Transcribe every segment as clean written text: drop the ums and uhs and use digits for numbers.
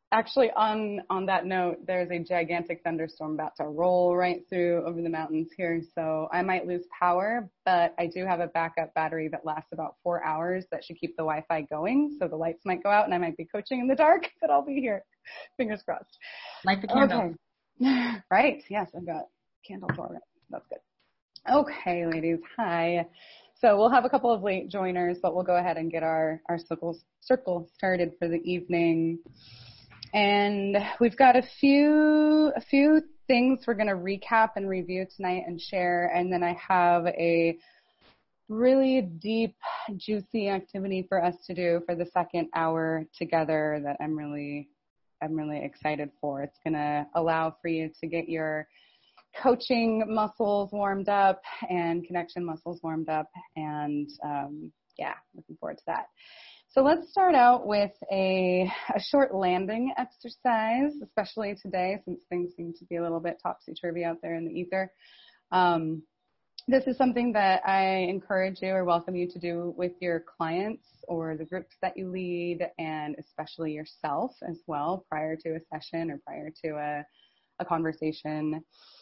Actually, on that note, there's a gigantic thunderstorm about to roll right through over the mountains here. So I might lose power, but I do have a backup battery that lasts about 4 hours that should keep the Wi-Fi going. So the lights might go out and I might be coaching in the dark, but I'll be here. Fingers crossed. Light the candle. Okay. Right. Yes, I've got candle for it. That's good. Okay, ladies. Hi. So we'll have a couple of late joiners, but we'll go ahead and get our circle started for the evening. And we've got a few things we're going to recap and review tonight and share. And then I have a really deep, juicy activity for us to do for the second hour together that I'm really excited for. It's going to allow for you to get your coaching muscles warmed up and connection muscles warmed up. And looking forward to that. So let's start out with a short landing exercise, especially today since things seem to be a little bit topsy-turvy out there in the ether. This is something that I encourage you or welcome you to do with your clients or the groups that you lead, and especially yourself as well prior to a session or prior to a conversation.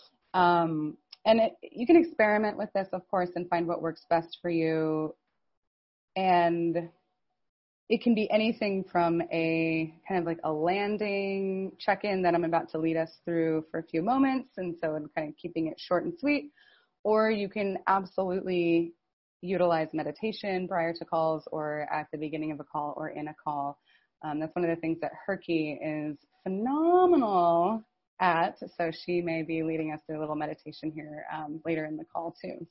You can experiment with this, of course, and find what works best for you. And it can be anything from a kind of like a landing check-in that I'm about to lead us through for a few moments, and so I'm kind of keeping it short and sweet. Or you can absolutely utilize meditation prior to calls or at the beginning of a call or in a call. That's one of the things that Herky is phenomenal at, so she may be leading us through a little meditation here later in the call too.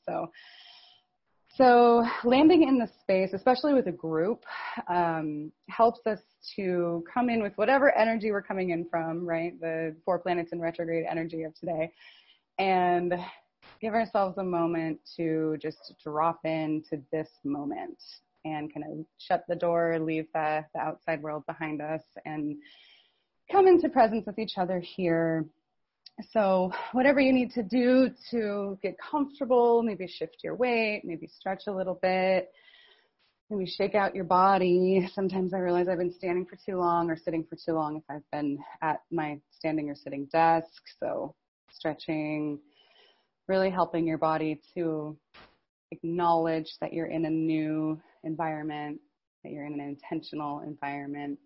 So landing in the space, especially with a group, helps us to come in with whatever energy we're coming in from, right? The 4 planets in retrograde energy of today, and give ourselves a moment to just drop into this moment and kind of shut the door, leave the outside world behind us, and come into presence with each other here. So whatever you need to do to get comfortable, maybe shift your weight, maybe stretch a little bit, maybe shake out your body. Sometimes I realize I've been standing for too long or sitting for too long if I've been at my standing or sitting desk. So stretching, really helping your body to acknowledge that you're in a new environment, that you're in an intentional environment.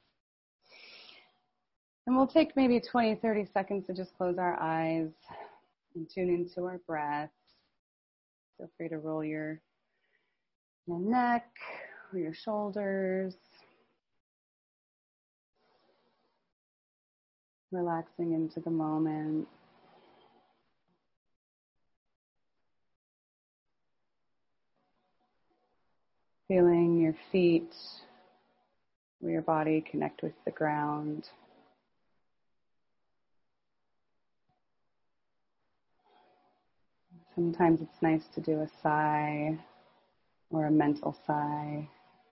And we'll take maybe 20, 30 seconds to just close our eyes and tune into our breath. Feel free to roll your neck or your shoulders. Relaxing into the moment. Feeling your feet or your body connect with the ground. Sometimes it's nice to do a sigh or a mental sigh.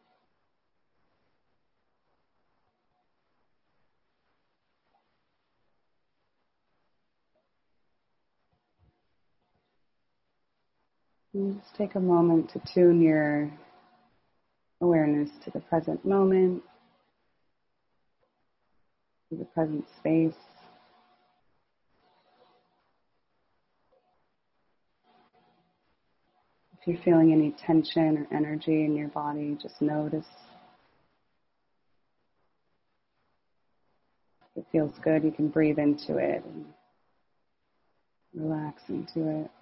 And just take a moment to tune your awareness to the present moment, to the present space. If you're feeling any tension or energy in your body, just notice. If it feels good, you can breathe into it and relax into it.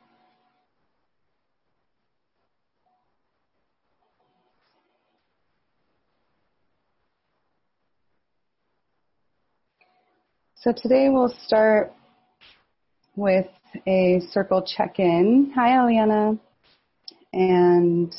So today we'll start with a circle check-in. Hi, Aliana. And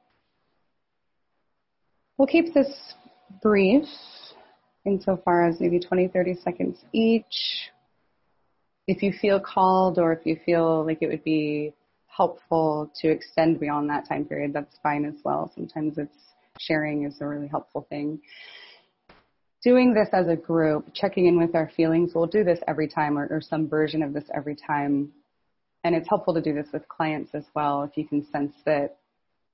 we'll keep this brief insofar as maybe 20, 30 seconds each. If you feel called or if you feel like it would be helpful to extend beyond that time period, that's fine as well. Sometimes sharing is a really helpful thing. Doing this as a group, checking in with our feelings, we'll do this every time or some version of this every time. And it's helpful to do this with clients as well if you can sense that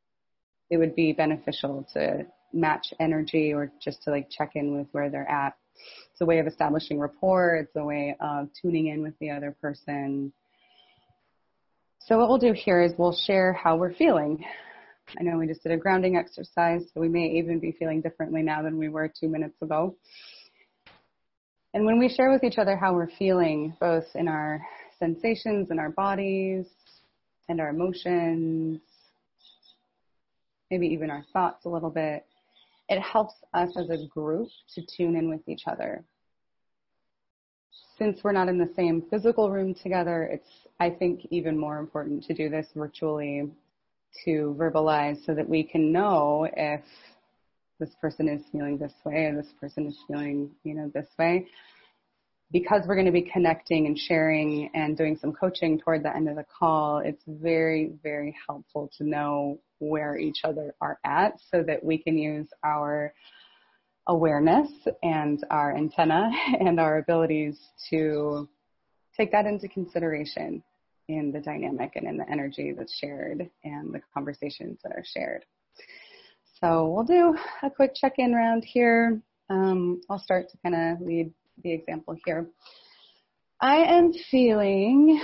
it would be beneficial to match energy or just to check in with where they're at It's a way of establishing rapport. It's a way of tuning in with the other person. So what we'll do here is we'll share how we're feeling. I know we just did a grounding exercise, so we may even be feeling differently now than we were 2 minutes ago. And when we share with each other how we're feeling, both in our sensations in our bodies and our emotions, maybe even our thoughts a little bit, it helps us as a group to tune in with each other. Since we're not in the same physical room together, it's, I think, even more important to do this virtually, to verbalize so that we can know if this person is feeling this way or this person is feeling, this way. Because we're going to be connecting and sharing and doing some coaching toward the end of the call, it's very, very helpful to know where each other are at so that we can use our awareness and our antenna and our abilities to take that into consideration in the dynamic and in the energy that's shared and the conversations that are shared. So we'll do a quick check-in round here. I'll start to kind of lead the example here. I am feeling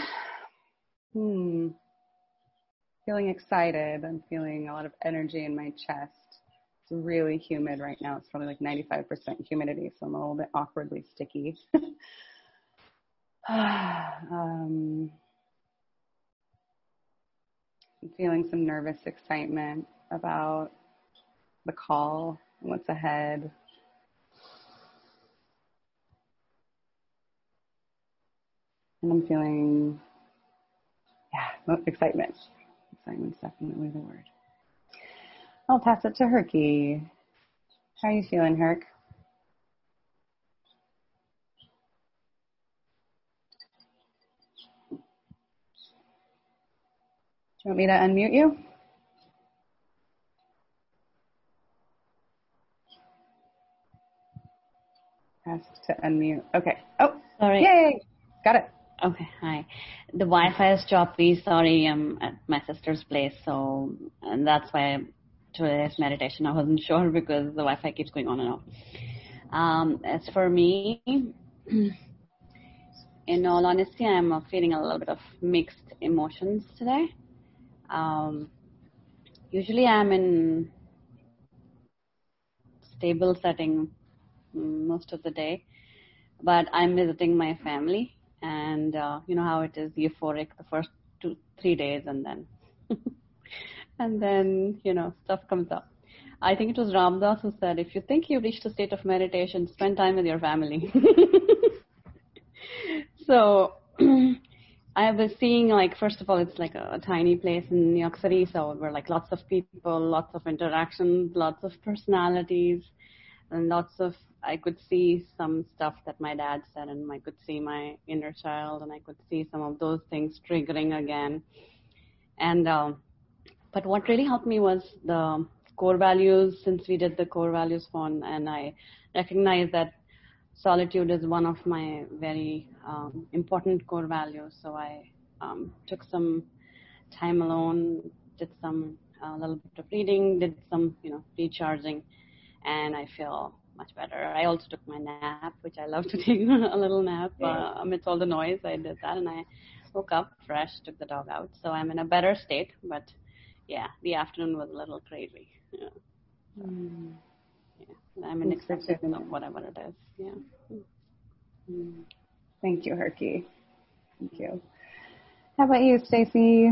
excited. I'm feeling a lot of energy in my chest. It's really humid right now. It's probably like 95% humidity, so I'm a little bit awkwardly sticky. I'm feeling some nervous excitement about the call and what's ahead. And I'm feeling, excitement. Excitement's definitely the word. I'll pass it to Herky. How are you feeling, Herc? Do you want me to unmute you? Ask to unmute. Okay. Oh, sorry. Yay! Got it. Okay, hi. The Wi-Fi is choppy. Sorry, I'm at my sister's place, and that's why today's meditation, I wasn't sure because the Wi-Fi keeps going on and off. As for me, in all honesty, I'm feeling a little bit of mixed emotions today. Usually I'm in stable setting most of the day, but I'm visiting my family. And you know how it is, euphoric the first 2-3 days, and then stuff comes up. I think it was Ram Dass who said, if you think you've reached a state of meditation, spend time with your family. So I was seeing, first of all, it's like a tiny place in New York City, so we're like lots of people, lots of interactions, lots of personalities, and I could see some stuff that my dad said, and I could see my inner child, and I could see some of those things triggering again. And but what really helped me was the core values, since we did the core values one, and I recognized that solitude is one of my very important core values. So I took some time alone, did some little bit of reading, did some recharging, and I feel much better. I also took my nap, which I love to take a little nap amidst all the noise. I did that, and I woke up fresh, took the dog out. So I'm in a better state, but yeah, the afternoon was a little crazy. Yeah. Yeah. I'm in acceptance of whatever it is. Yeah. Thank you, Herky. Thank you. How about you, Stacy?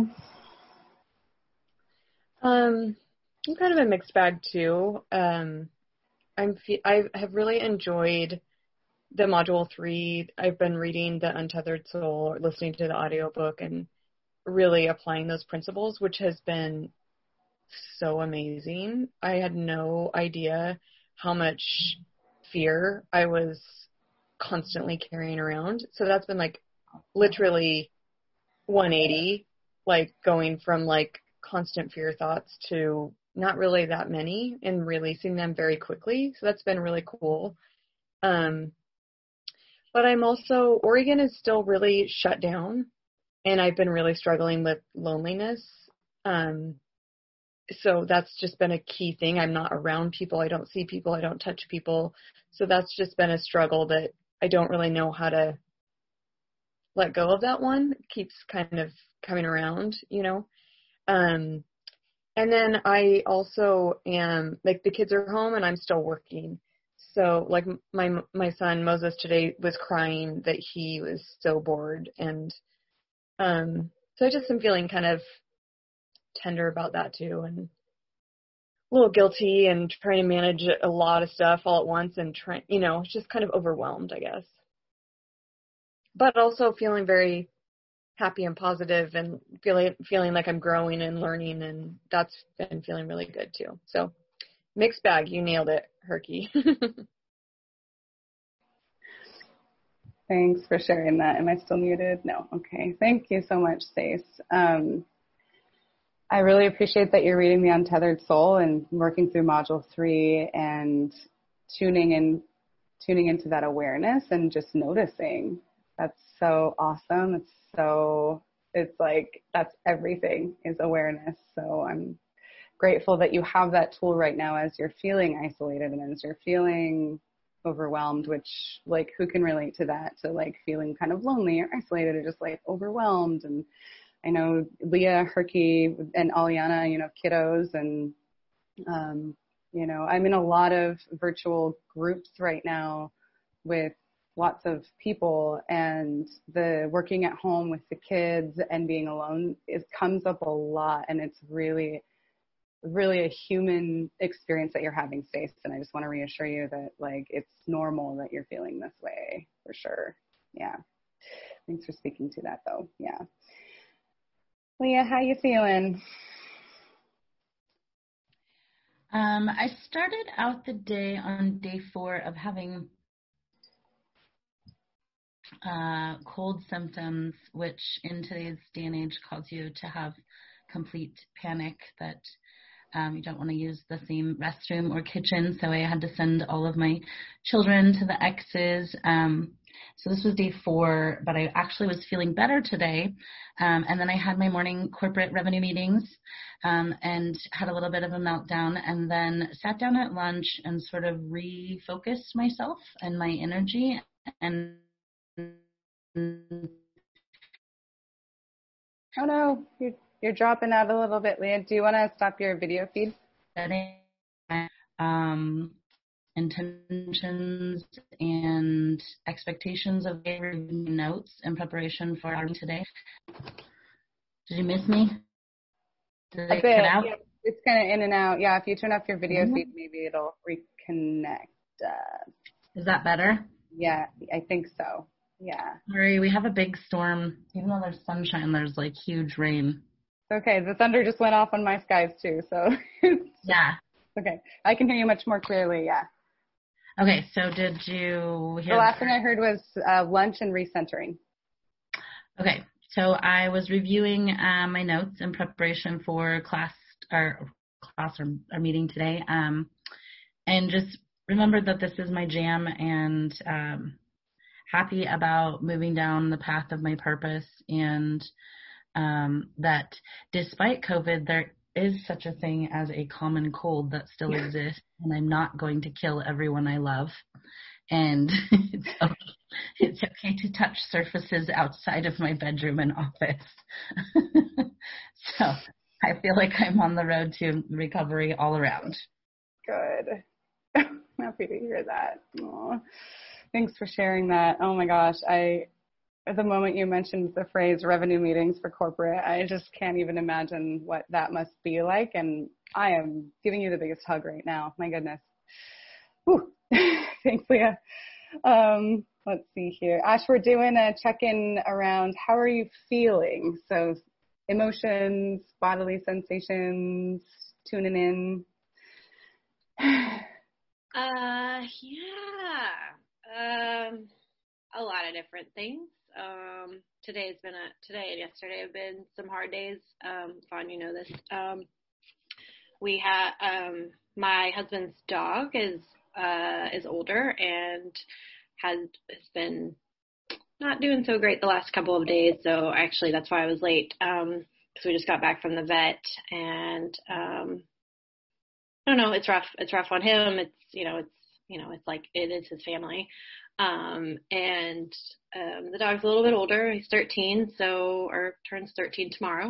I'm kind of a mixed bag too. I have really enjoyed the module 3. I've been reading The Untethered Soul, or listening to the audiobook, and really applying those principles, which has been so amazing. I had no idea how much fear I was constantly carrying around. So that's been literally 180, going from constant fear thoughts to not really that many and releasing them very quickly. So that's been really cool. But I'm also, Oregon is still really shut down, and I've been really struggling with loneliness. so that's just been a key thing. I'm not around people. I don't see people. I don't touch people. So that's just been a struggle that I don't really know how to let go of. That one it keeps kind of coming around, you know. And then I also am, like, the kids are home and I'm still working. So like my son Moses today was crying that he was so bored, and so I just am feeling kind of tender about that too, and a little guilty and trying to manage a lot of stuff all at once, and trying, you know, just kind of overwhelmed, I guess. But also feeling very happy and positive, and feeling like I'm growing and learning, and that's been feeling really good too. So mixed bag. You nailed it, Herky. Thanks for sharing that. Am I still muted? No. Okay. Thank you so much, Stace. I really appreciate that you're reading The Untethered Soul and working through Module 3 and tuning into that awareness and just noticing. That's so awesome. It's like that's everything is awareness. So I'm grateful that you have that tool right now as you're feeling isolated and as you're feeling overwhelmed, which, like, who can relate to that? To like feeling kind of lonely or isolated or just like overwhelmed. And I know Leah, Herky, and Aliana, you know, kiddos, and you know, I'm in a lot of virtual groups right now with lots of people, and the working at home with the kids and being alone, it comes up a lot, and it's really a human experience that you're having, Stace. And I just want to reassure you that, like, it's normal that you're feeling this way, for sure. Yeah. Thanks for speaking to that, though. Yeah. Leah, how you feeling? I started out the day on day 4 of having cold symptoms, which in today's day and age cause you to have complete panic that you don't want to use the same restroom or kitchen. So I had to send all of my children to the X's. So this was day 4, but I actually was feeling better today. And then I had my morning corporate revenue meetings and had a little bit of a meltdown, and then sat down at lunch and sort of refocused myself and my energy. And oh no, you're dropping out a little bit, Leah. Do you want to stop your video feed? Intentions and expectations of notes in preparation for our today. Did you miss me? Did it cut out? Yeah, it's kind of in and out. Yeah, if you turn off your video feed, maybe it'll reconnect. Is that better? Yeah, I think so. Yeah. Sorry, we have a big storm. Even though there's sunshine, there's like huge rain. Okay, the thunder just went off on my skies too, so. Yeah. Okay, I can hear you much more clearly, yeah. Okay, so did you hear? The last thing I heard was lunch and recentering. Okay, so I was reviewing my notes in preparation for our meeting today, and just remembered that this is my jam, and happy about moving down the path of my purpose, and that despite COVID, there is such a thing as a common cold that still exists, and I'm not going to kill everyone I love. And it's okay to touch surfaces outside of my bedroom and office. So I feel like I'm on the road to recovery all around. Good. I'm happy to hear that. Aww. Thanks for sharing that. Oh my gosh, at the moment you mentioned the phrase revenue meetings for corporate, I just can't even imagine what that must be like. And I am giving you the biggest hug right now. My goodness. Whew. Thanks, Leah. Let's see here. Ash, we're doing a check-in around how are you feeling? So emotions, bodily sensations, tuning in. A lot of different things. Today and yesterday have been some hard days. Fawn, you know this. We have my husband's dog is older and has been not doing so great the last couple of days. So actually, that's why I was late. we just got back from the vet, and I don't know, it's rough. It's rough on him. It's like it is his family. And the dog's a little bit older. He's 13, or turns 13 tomorrow.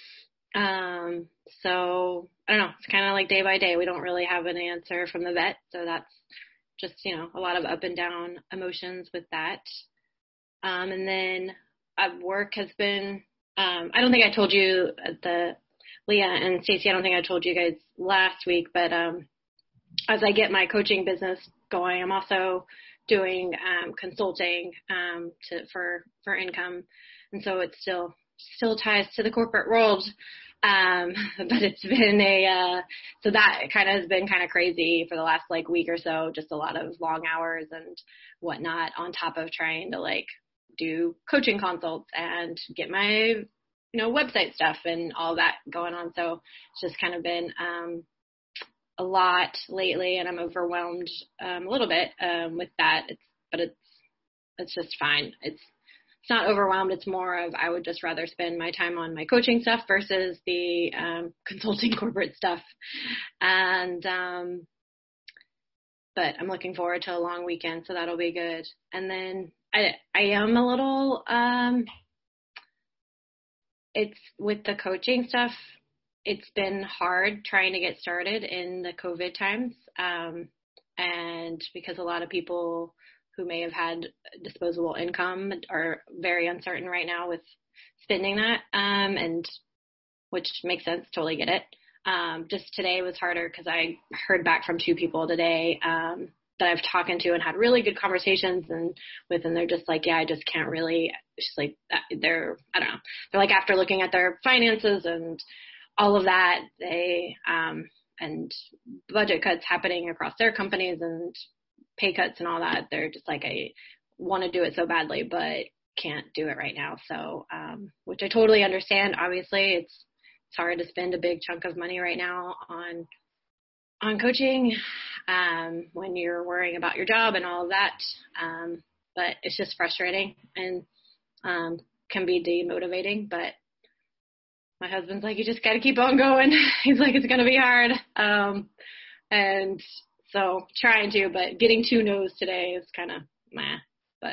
So I don't know. It's kind of like day by day. We don't really have an answer from the vet, so that's just a lot of up and down emotions with that. And then work has been. I don't think I told you Leah and Stacey. I don't think I told you guys last week, but as I get my coaching business going, I'm also doing consulting for income, and so it still ties to the corporate world. But it's been so that kind of has been kind of crazy for the last week or so, just a lot of long hours and whatnot on top of trying to do coaching consults and get my, website stuff and all that going on. So it's just kind of been, a lot lately, and I'm overwhelmed, a little bit, with that. It's just fine. It's not overwhelmed. It's more of, I would just rather spend my time on my coaching stuff versus the, consulting corporate stuff. And, but I'm looking forward to a long weekend, so that'll be good. And then I am a little, it's with the coaching stuff, it's been hard trying to get started in the COVID times. And because a lot of people who may have had disposable income are very uncertain right now with spending that, and which makes sense, totally get it. Just today was harder because I heard back from 2 people today that I've talked to and had really good conversations and they're just like, yeah, I just can't really, she's like, I don't know. They're like, after looking at their finances and all of that, they, and budget cuts happening across their companies and pay cuts and all that, they're just like, I want to do it so badly, but can't do it right now. So, which I totally understand. Obviously it's hard to spend a big chunk of money right now on coaching, when you're worrying about your job and all of that. But it's just frustrating and, can be demotivating, but my husband's like, you just got to keep on going. He's like, it's going to be hard. And so trying to, but getting 2 no's today is kind of meh, but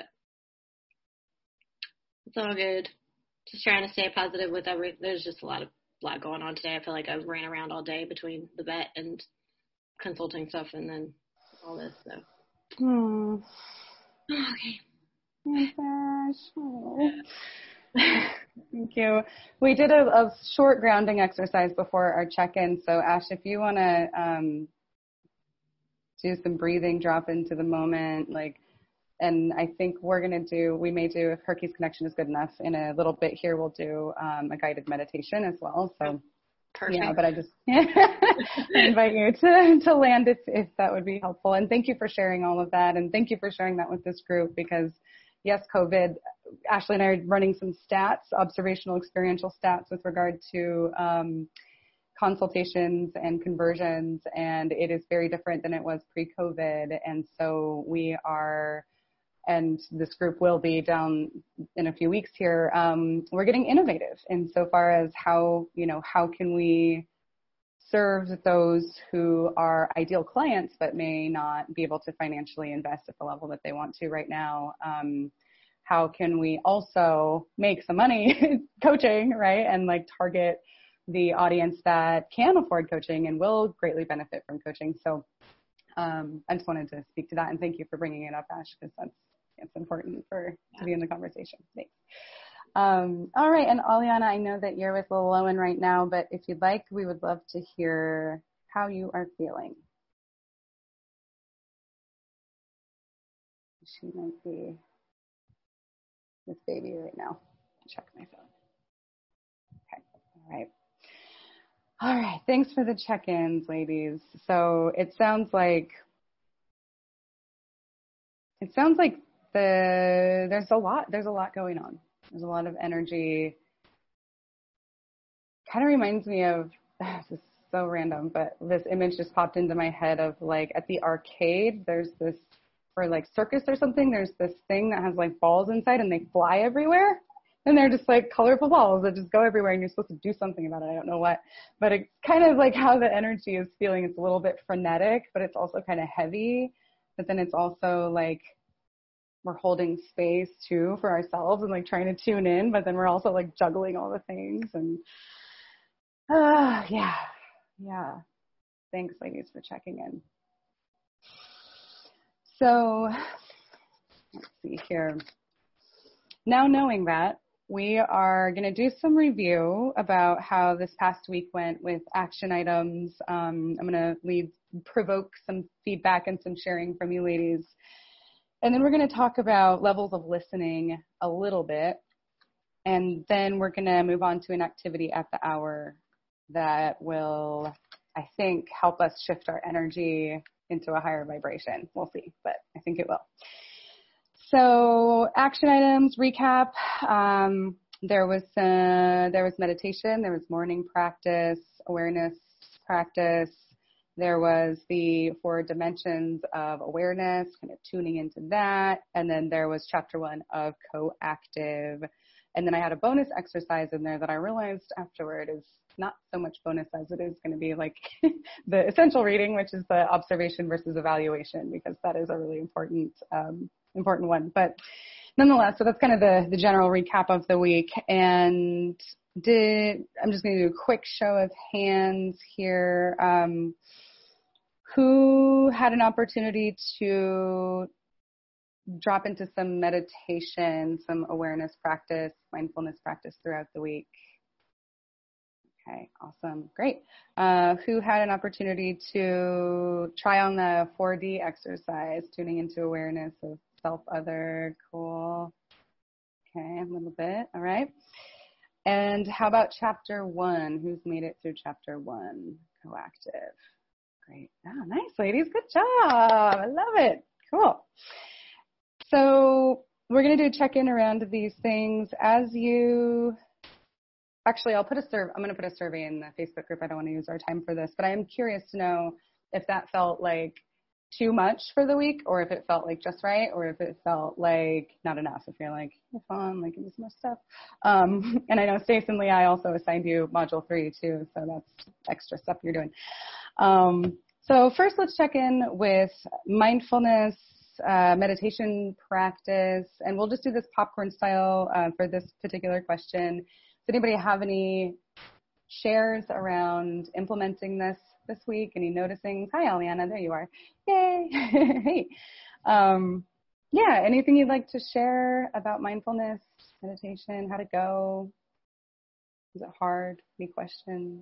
it's all good. Just trying to stay positive with everything. There's just a lot going on today. I feel like I've ran around all day between the vet and consulting stuff and then all this. So. Okay. Oh my gosh. Oh. Thank you. We did a short grounding exercise before our check-in. So Ash, if you want to do some breathing, drop into the moment, and I think we may do, if Herky's connection is good enough, in a little bit here, we'll do a guided meditation as well. So perfect. Yeah, but I just invite you to land if that would be helpful. And thank you for sharing all of that. And thank you for sharing that with this group because yes, COVID, Ashley and I are running some stats, observational experiential stats with regard to consultations and conversions, and it is very different than it was pre-COVID. And so we are, and this group will be down in a few weeks here, we're getting innovative insofar as how can we serve those who are ideal clients but may not be able to financially invest at the level that they want to right now. How can we also make some money coaching, right? And target the audience that can afford coaching and will greatly benefit from coaching. So I just wanted to speak to that, and thank you for bringing it up, Ash, because it's important to be in the conversation. Thanks. All right, and Aliana, I know that you're with Little Owen right now, but if you'd like, we would love to hear how you are feeling. She might be with baby right now. Check my phone. Okay, all right. All right, thanks for the check-ins, ladies. So it sounds like there's a lot going on. There's a lot of energy. Kind of reminds me of, this is so random, but this image just popped into my head of at the arcade, there's this, or circus or something, there's this thing that has balls inside and they fly everywhere. And they're just like colorful balls that just go everywhere and you're supposed to do something about it. I don't know what, but it's kind of like how the energy is feeling. It's a little bit frenetic, but it's also kind of heavy. But then it's also like we're holding space too for ourselves and like trying to tune in, but then we're also like juggling all the things and yeah. Thanks, ladies, for checking in. So let's see here. Now knowing that, we are going to do some review about how this past week went with action items. I'm going to provoke some feedback and some sharing from you ladies. And then we're going to talk about levels of listening a little bit. And then we're going to move on to an activity at the hour that will, I think, help us shift our energy into a higher vibration. We'll see, but I think it will. So action items, recap. There was meditation, there was morning practice, awareness practice. There was the 4 dimensions of awareness, kind of tuning into that. And then there was chapter 1 of coactive. And then I had a bonus exercise in there that I realized afterward is not so much bonus as it is going to be like the essential reading, which is the observation versus evaluation, because that is a really important one. But nonetheless, so that's kind of the general recap of the week. And I'm just going to do a quick show of hands here. Who had an opportunity to drop into some meditation, some awareness practice, mindfulness practice throughout the week? Okay, awesome, great. Who had an opportunity to try on the 4D exercise, tuning into awareness of self, other? Cool. Okay, a little bit, all right. And how about chapter 1? Who's made it through chapter 1? Coactive. Great. Oh, nice, ladies. Good job. I love it. Cool. So we're going to do a check-in around these things as you... Actually, I'm going to put a survey in the Facebook group. I don't want to use our time for this, but I am curious to know if that felt like too much for the week, or if it felt like just right, or if it felt like not enough. If you're like, you're fun, like, this much stuff. And I know Stace and Leah, I also assigned you module 3 too, so that's extra stuff you're doing. So first, let's check in with mindfulness, meditation practice, and we'll just do this popcorn style for this particular question. Does anybody have any shares around implementing this week? Any noticings? Hi, Aliana, there you are. Yay. Hey. Yeah, anything you'd like to share about mindfulness, meditation, how to go? Is it hard? Any questions?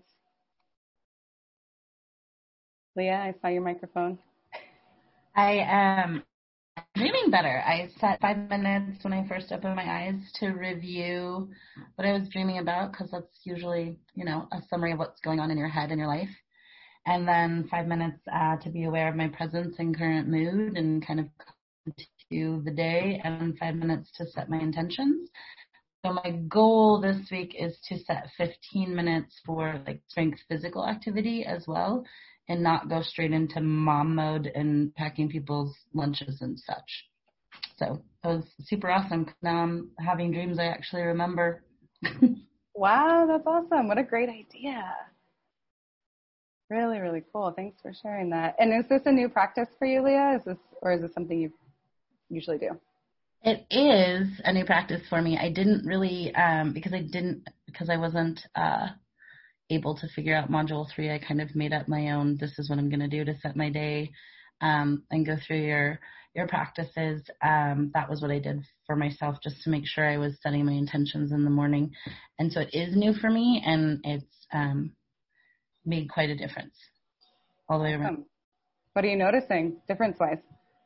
Leah, I saw your microphone. I am dreaming better. I set 5 minutes when I first opened my eyes to review what I was dreaming about, because that's usually, a summary of what's going on in your head and your life. And then 5 minutes to be aware of my presence and current mood and kind of to the day, and 5 minutes to set my intentions. So my goal this week is to set 15 minutes for like strength physical activity as well, and not go straight into mom mode and packing people's lunches and such. So it was super awesome. Now I'm having dreams I actually remember. Wow, that's awesome. What a great idea. Really, really cool. Thanks for sharing that. And is this a new practice for you, Leah? Is this something you usually do? It is a new practice for me. I didn't really, because I wasn't able to figure out module 3, I kind of made up my own, this is what I'm going to do to set my day and go through your practices. That was what I did for myself, just to make sure I was setting my intentions in the morning. And so it is new for me, and it's made quite a difference all the way around. What are you noticing difference-wise?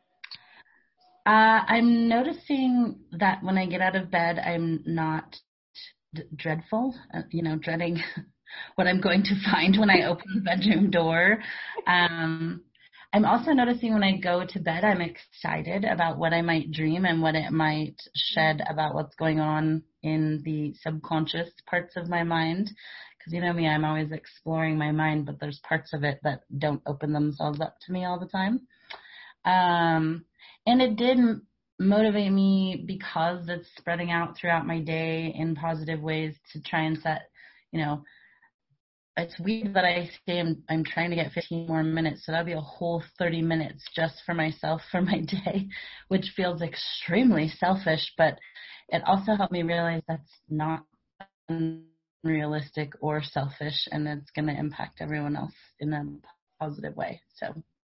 I'm noticing that when I get out of bed, I'm not dreadful, dreading what I'm going to find when I open the bedroom door. I'm also noticing when I go to bed, I'm excited about what I might dream and what it might shed about what's going on in the subconscious parts of my mind. Because you know me, I'm always exploring my mind, but there's parts of it that don't open themselves up to me all the time. And it did motivate me because it's spreading out throughout my day in positive ways to try and set, it's weird that I say I'm trying to get 15 more minutes, so that'll be a whole 30 minutes just for myself for my day, which feels extremely selfish, but it also helped me realize that's not unrealistic or selfish, and it's going to impact everyone else in a positive way. So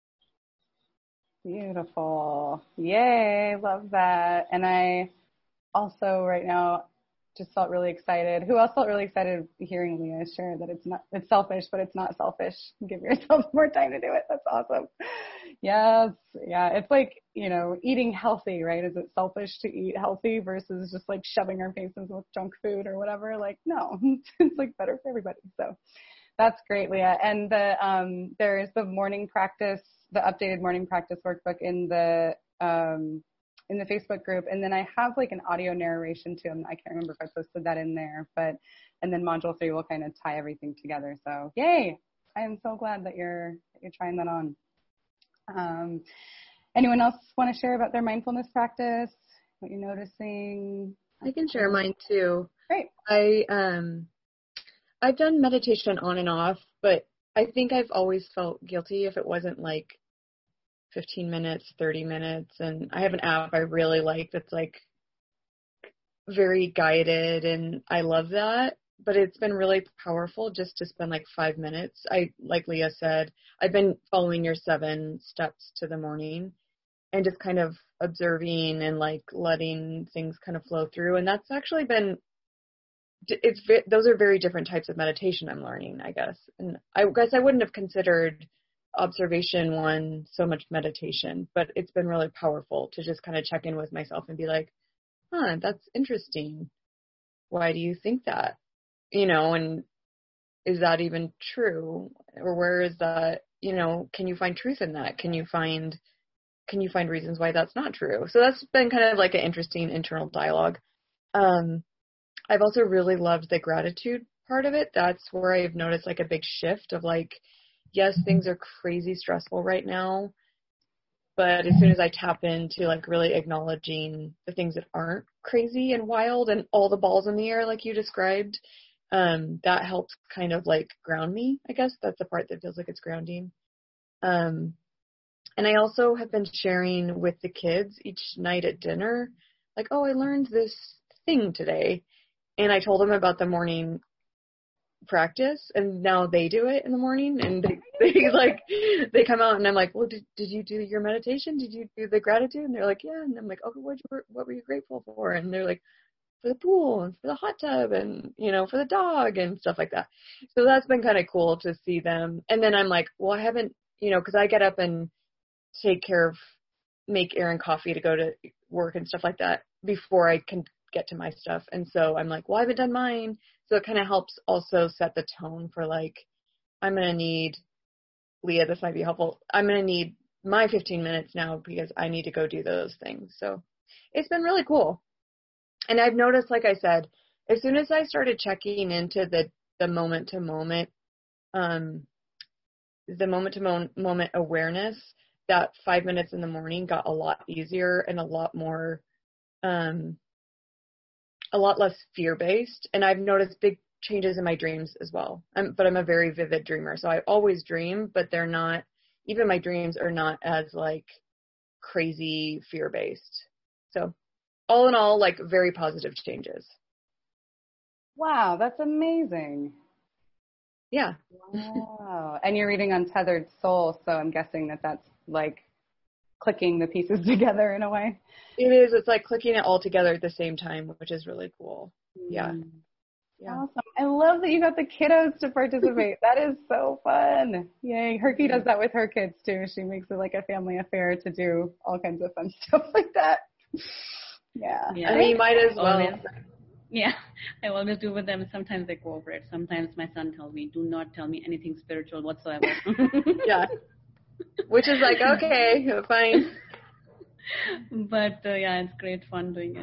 beautiful. Yay, love that. And I also right now just felt really excited. Who else felt really excited hearing Leah share that it's selfish, but it's not selfish. Give yourself more time to do it. That's awesome. Yes. Yeah. It's like, eating healthy, right? Is it selfish to eat healthy versus just like shoving our faces with junk food or whatever? Like, no, it's like better for everybody. So that's great, Leah. And there's the morning practice, the updated morning practice workbook in the Facebook group. And then I have like an audio narration too. I can't remember if I posted that in there, and then module 3 will kind of tie everything together. So yay. I am so glad that you're trying that on. Anyone else want to share about their mindfulness practice? What you're noticing? I can share mine too. Great. I've done meditation on and off, but I think I've always felt guilty if it wasn't like 15 minutes, 30 minutes. And I have an app I really like that's like very guided, and I love that. But it's been really powerful just to spend like 5 minutes. Like Leah said, I've been following your 7 steps to the morning and just kind of observing and like letting things kind of flow through. And that's actually been, those are very different types of meditation I'm learning, I guess. And I guess I wouldn't have considered observation 1 so much meditation, but it's been really powerful to just kind of check in with myself and be like, that's interesting. Why do you think that? And is that even true? Or where is that, can you find truth in that? Can you find reasons why that's not true? So that's been kind of like an interesting internal dialogue. I've also really loved the gratitude part of it. That's where I've noticed like a big shift of like, yes, things are crazy stressful right now, but as soon as I tap into like really acknowledging the things that aren't crazy and wild and all the balls in the air like you described, that helps kind of like ground me, I guess. That's the part that feels like it's grounding. And I also have been sharing with the kids each night at dinner, like, oh, I learned this thing today. And I told them about the morning practice, and now they do it in the morning, and they come out, and I'm like, well, did you do your meditation? Did you do the gratitude? And they're like, yeah. And I'm like, oh, what were you grateful for? And they're like, for the pool and for the hot tub and, for the dog and stuff like that. So that's been kind of cool to see them. And then I'm like, well, I haven't, because I get up and make Aaron coffee to go to work and stuff like that before I can get to my stuff. And so I'm like, well, I haven't done mine. So it kind of helps also set the tone for like, I'm going to need, Leah, this might be helpful. I'm going to need my 15 minutes now because I need to go do those things. So it's been really cool. And I've noticed, like I said, as soon as I started checking into the moment to moment awareness, that 5 minutes in the morning got a lot easier and a lot more, a lot less fear-based. And I've noticed big changes in my dreams as well. But I'm a very vivid dreamer. So I always dream, but they're not, even my dreams are not as like crazy fear-based. So all in all, like very positive changes. Wow, that's amazing. Yeah. Wow. And you're reading Untethered Soul, so I'm guessing that's like clicking the pieces together in a way. It is. It's like clicking it all together at the same time, which is really cool. Yeah. Yeah. Awesome. I love that you got the kiddos to participate. That is so fun. Yay. Herky does that with her kids too. She makes it like a family affair to do all kinds of fun stuff like that. Yeah. I mean, you might as well. Always. Yeah, I always do with them. Sometimes they cooperate. Sometimes my son tells me, do not tell me anything spiritual whatsoever. Yeah. Which is like, okay, fine. But yeah, it's great fun doing it.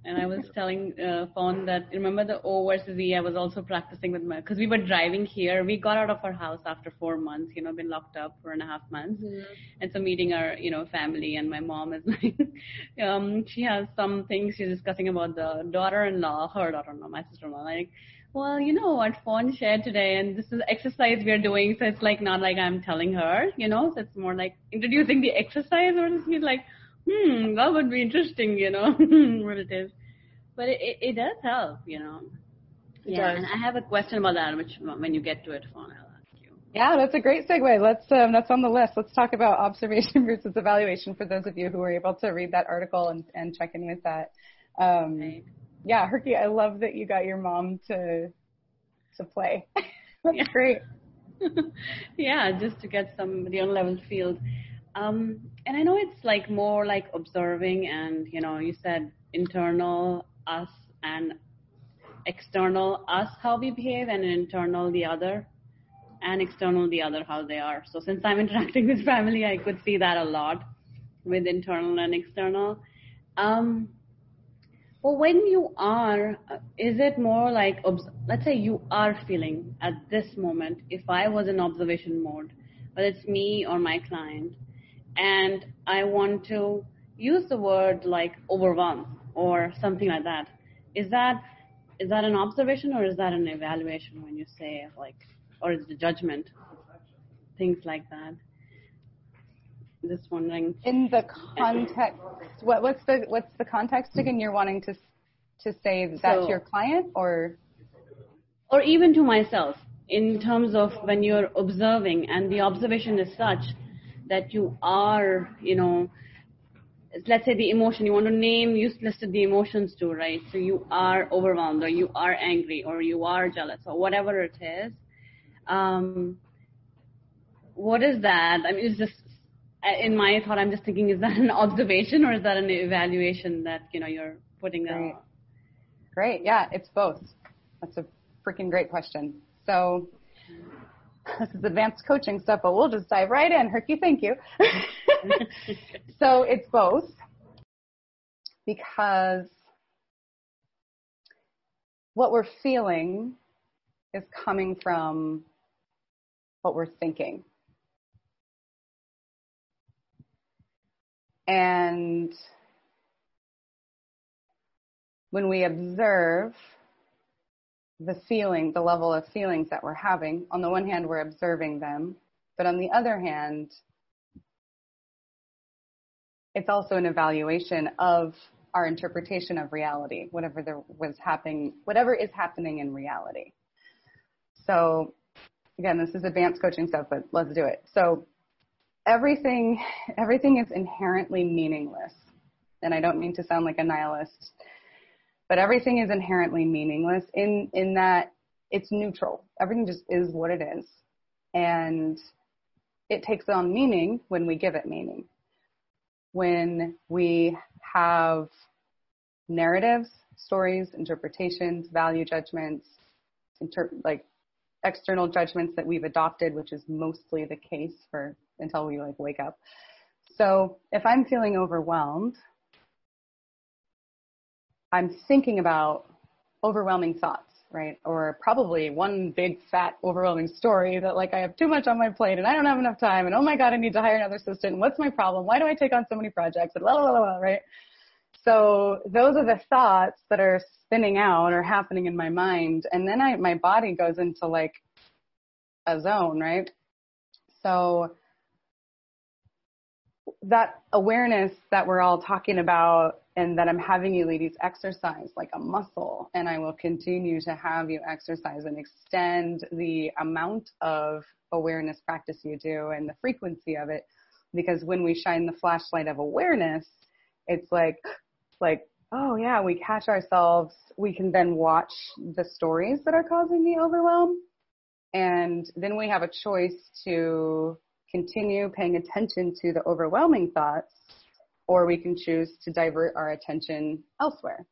And I was telling Fawn that, remember the O versus E, I was also practicing with because we were driving here. We got out of our house after 4 months, been locked up 4.5 months. Mm-hmm. And so meeting our, family, and my mom is like, she has some things she's discussing about the her daughter-in-law, my sister-in-law, like, well, you know what Fawn shared today, and this is exercise we are doing, so it's like not like I'm telling her, so it's more like introducing the exercise, or she's like, that would be interesting, what it is. But it does help, It Yeah, does. and I have a question about that, which when you get to it, Fawn, I'll ask you. Yeah, that's a great segue. That's on the list. Let's talk about observation versus evaluation for those of you who were able to read that article and check in with that. Right. Yeah, Herky, I love that you got your mom to play. That's great. Yeah, just to get some real-level field. And I know it's like more like observing, and you said internal us and external us how we behave, and internal the other, and external the other how they are. So since I'm interacting with family, I could see that a lot with internal and external. Well, when you are, is it more like, let's say you are feeling at this moment, if I was in observation mode, whether it's me or my client, and I want to use the word like overwhelm or something like that, is that an observation, or is that an evaluation when you say like, or is it a judgment? Things like that. Just wondering. In the context, what's the context again? You're wanting to say that to your client, or even to myself, in terms of when you're observing, and the observation is such that you are, let's say the emotion you want to name, you listed the emotions too, right? So you are overwhelmed, or you are angry, or you are jealous, or whatever it is. What is that? I mean, it's just, in my thought, I'm just thinking, is that an observation, or is that an evaluation that, you're putting there? Great. Yeah, it's both. That's a freaking great question. So this is advanced coaching stuff, but we'll just dive right in. Herky, thank you. So it's both, because what we're feeling is coming from what we're thinking. And when we observe the level of feelings that we're having, on the one hand, we're observing them, but on the other hand, it's also an evaluation of our interpretation of reality, whatever is happening in reality. So again, this is advanced coaching stuff, but let's do it. So everything is inherently meaningless. And I don't mean to sound like a nihilist, but everything is inherently meaningless in that it's neutral. Everything just is what it is. And it takes on meaning when we give it meaning. When we have narratives, stories, interpretations, value judgments, external judgments that we've adopted, which is mostly the case until we wake up. So if I'm feeling overwhelmed, I'm thinking about overwhelming thoughts, right? Or probably one big fat overwhelming story that I have too much on my plate and I don't have enough time, and oh my God, I need to hire another assistant. What's my problem? Why do I take on so many projects? And blah, blah, blah, blah, right? So those are the thoughts that are spinning out or happening in my mind. And then my body goes into a zone, right? So that awareness that we're all talking about, and that I'm having you ladies exercise like a muscle, and I will continue to have you exercise and extend the amount of awareness practice you do and the frequency of it, because when we shine the flashlight of awareness, it's like, oh yeah, we catch ourselves. We can then watch the stories that are causing the overwhelm, and then we have a choice to continue paying attention to the overwhelming thoughts, or we can choose to divert our attention elsewhere.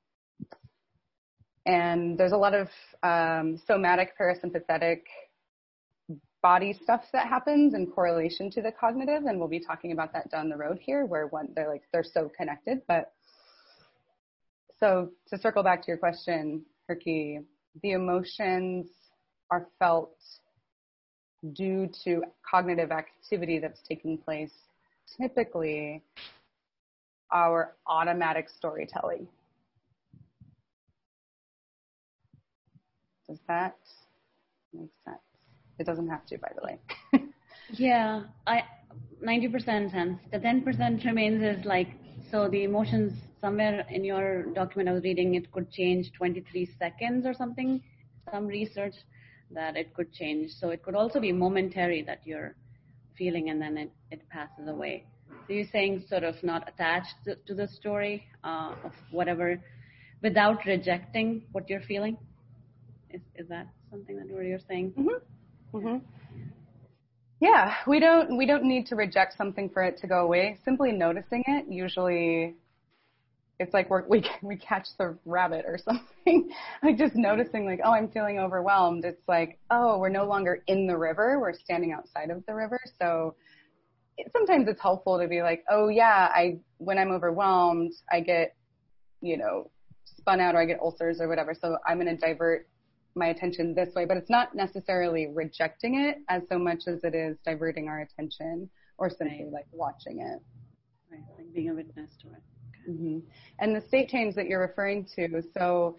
And there's a lot of somatic, parasympathetic body stuff that happens in correlation to the cognitive, and we'll be talking about that down the road here, where they're so connected. But So to circle back to your question, Herky, the emotions are felt due to cognitive activity that's taking place, typically our automatic storytelling. Does that make sense? It doesn't have to, by the way. Yeah, 90% sense. The 10% remains is like, so the emotions somewhere in your document I was reading, it could change 23 seconds or something, some research that it could change. So it could also be momentary that you're feeling and then it passes away. So you're saying sort of not attached to the story of whatever, without rejecting what you're feeling? Is that something that you're saying? Mm-hmm. Mm-hmm. Yeah, we don't need to reject something for it to go away. Simply noticing it, usually it's like we catch the rabbit or something. Like just noticing like, oh, I'm feeling overwhelmed. It's like, oh, we're no longer in the river. We're standing outside of the river. So sometimes it's helpful to be like, oh yeah, when I'm overwhelmed, I get, spun out or I get ulcers or whatever. So I'm going to divert my attention this way, but it's not necessarily rejecting it as so much as it is diverting our attention or simply like watching it. Right, like being a witness to it. Okay. Mm-hmm. And the state change that you're referring to, so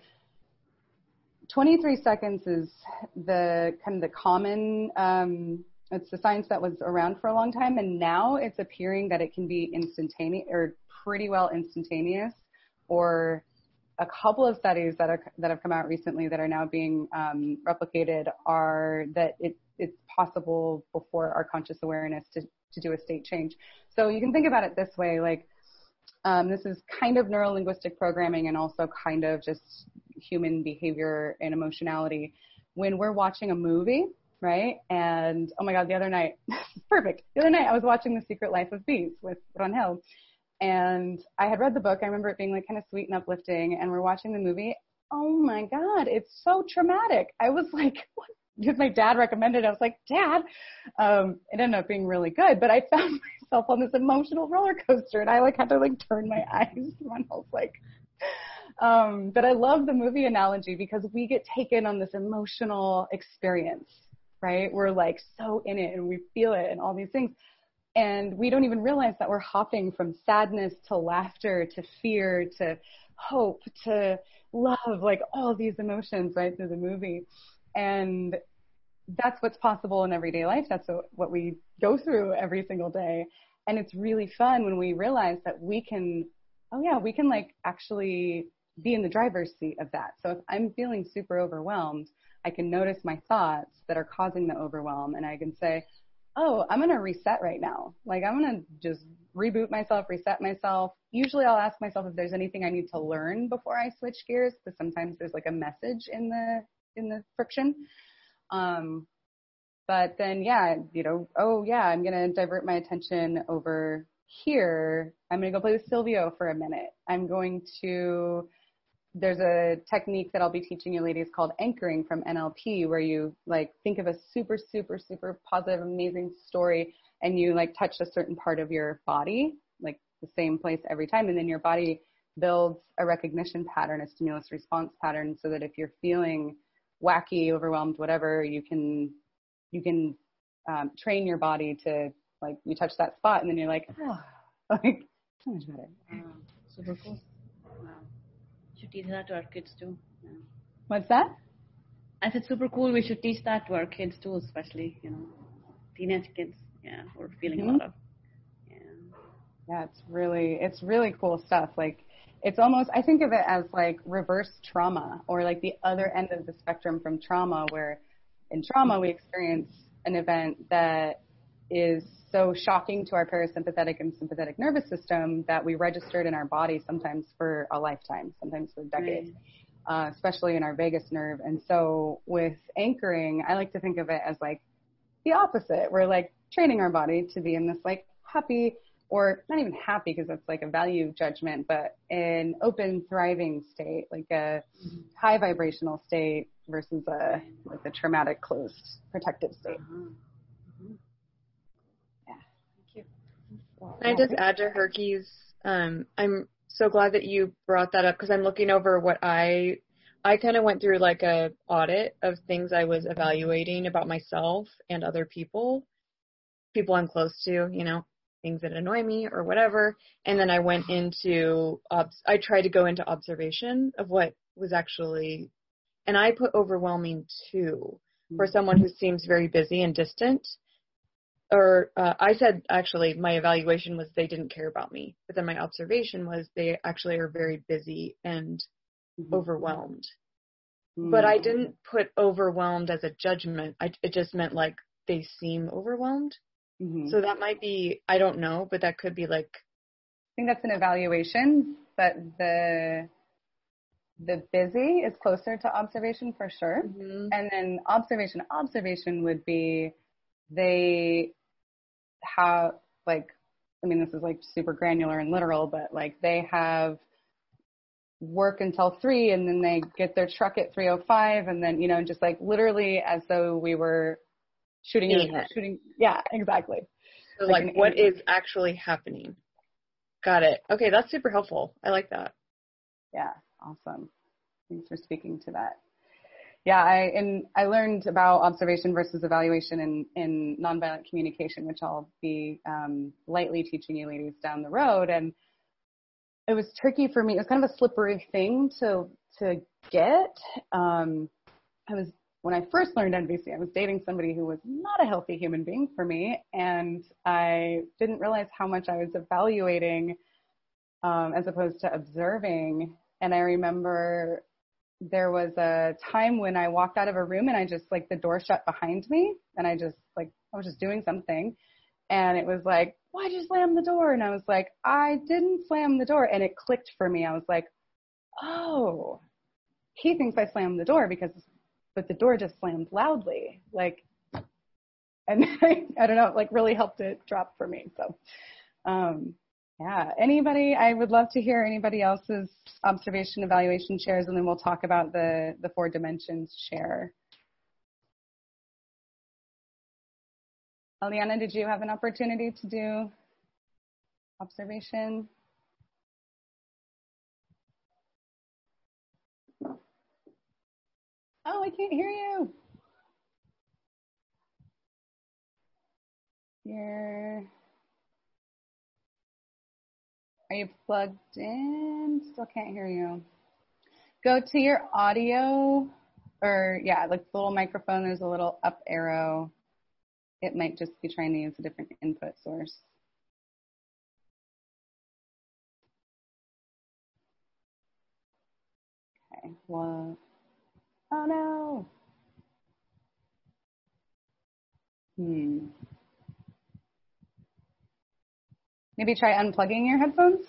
23 seconds is the kind of the common, it's the science that was around for a long time, and now it's appearing that it can be instantaneous or pretty well instantaneous, or a couple of studies that have come out recently that are now being replicated are that it's possible before our conscious awareness to do a state change. So you can think about it this way, like this is kind of neuro-linguistic programming and also kind of just human behavior and emotionality. When we're watching a movie, right? And oh my God, the other night, perfect. The other night I was watching The Secret Life of Bees with Rangel. And I had read the book. I remember it being like kind of sweet and uplifting. And we're watching the movie. Oh my God, it's so traumatic. I was like, what? Because my dad recommended it. I was like, Dad, it ended up being really good. But I found myself on this emotional roller coaster, and I like had to like turn my eyes. And I was like, but I love the movie analogy because we get taken on this emotional experience, right? We're like so in it and we feel it and all these things. And we don't even realize that we're hopping from sadness to laughter to fear to hope to love, like all these emotions right through the movie. And that's what's possible in everyday life. That's what we go through every single day. And it's really fun when we realize that we can like actually be in the driver's seat of that. So if I'm feeling super overwhelmed, I can notice my thoughts that are causing the overwhelm, and I can say, oh, I'm going to reset right now. Like I'm going to just reboot myself, reset myself. Usually I'll ask myself if there's anything I need to learn before I switch gears, because sometimes there's like a message in the friction. But then, I'm going to divert my attention over here. I'm going to go play with Silvio for a minute. There's a technique that I'll be teaching you ladies called anchoring from NLP, where you like think of a super, super, super positive, amazing story, and you like touch a certain part of your body, like the same place every time. And then your body builds a recognition pattern, a stimulus response pattern, so that if you're feeling wacky, overwhelmed, whatever, you can train your body to like, you touch that spot and then you're like, oh, like so much better. Super cool. Wow. Should teach that to our kids too. Yeah. What's that? I said super cool. We should teach that to our kids too, especially, teenage kids. Yeah, we're feeling a lot of. Yeah, it's really cool stuff. Like, it's almost, I think of it as like reverse trauma, or like the other end of the spectrum from trauma, where in trauma we experience an event that is so shocking to our parasympathetic and sympathetic nervous system that we registered in our body sometimes for a lifetime, sometimes for decades, especially in our vagus nerve. And so with anchoring, I like to think of it as like the opposite. We're like training our body to be in this like happy, or not even happy because that's like a value judgment, but an open, thriving state, like a high vibrational state versus like the traumatic, closed, protective state. Can I just add to Herky's, I'm so glad that you brought that up because I'm looking over what I kind of went through like a audit of things I was evaluating about myself and other people I'm close to, things that annoy me or whatever. And then I went into, I tried to go into observation of what was actually, and I put overwhelming too for someone who seems very busy and distant. Or I said, actually, my evaluation was they didn't care about me. But then my observation was they actually are very busy and overwhelmed. But I didn't put overwhelmed as a judgment. It just meant like they seem overwhelmed. So that might be, I don't know, but that could be like. I think that's an evaluation, but the busy is closer to observation for sure. And then observation would be they have like, I mean, this is like super granular and literal, but like they have work until 3 and then they get their truck at 3:05 and then, just like literally as though we were shooting. Yeah, exactly. So like what is actually happening? Got it. Okay, that's super helpful. I like that. Yeah, awesome. Thanks for speaking to that. Yeah, I learned about observation versus evaluation in nonviolent communication, which I'll be lightly teaching you ladies down the road. And it was tricky for me. It was kind of a slippery thing to get. When I first learned NVC, I was dating somebody who was not a healthy human being for me, and I didn't realize how much I was evaluating as opposed to observing. And I remember there was a time when I walked out of a room and I just like the door shut behind me, and I was just doing something, and it was like, why'd you slam the door? And I was like, I didn't slam the door. And it clicked for me. I was like, oh, he thinks I slammed the door but the door just slammed loudly. Like, and I don't know, like really helped it drop for me. So, yeah, I would love to hear anybody else's observation evaluation shares, and then we'll talk about the 4 dimensions share. Eliana, did you have an opportunity to do observation? Oh, I can't hear you. Are you plugged in? Still can't hear you. Go to your audio, or yeah, like the little microphone, there's a little up arrow. It might just be trying to use a different input source. Okay, well, oh no. Maybe try unplugging your headphones.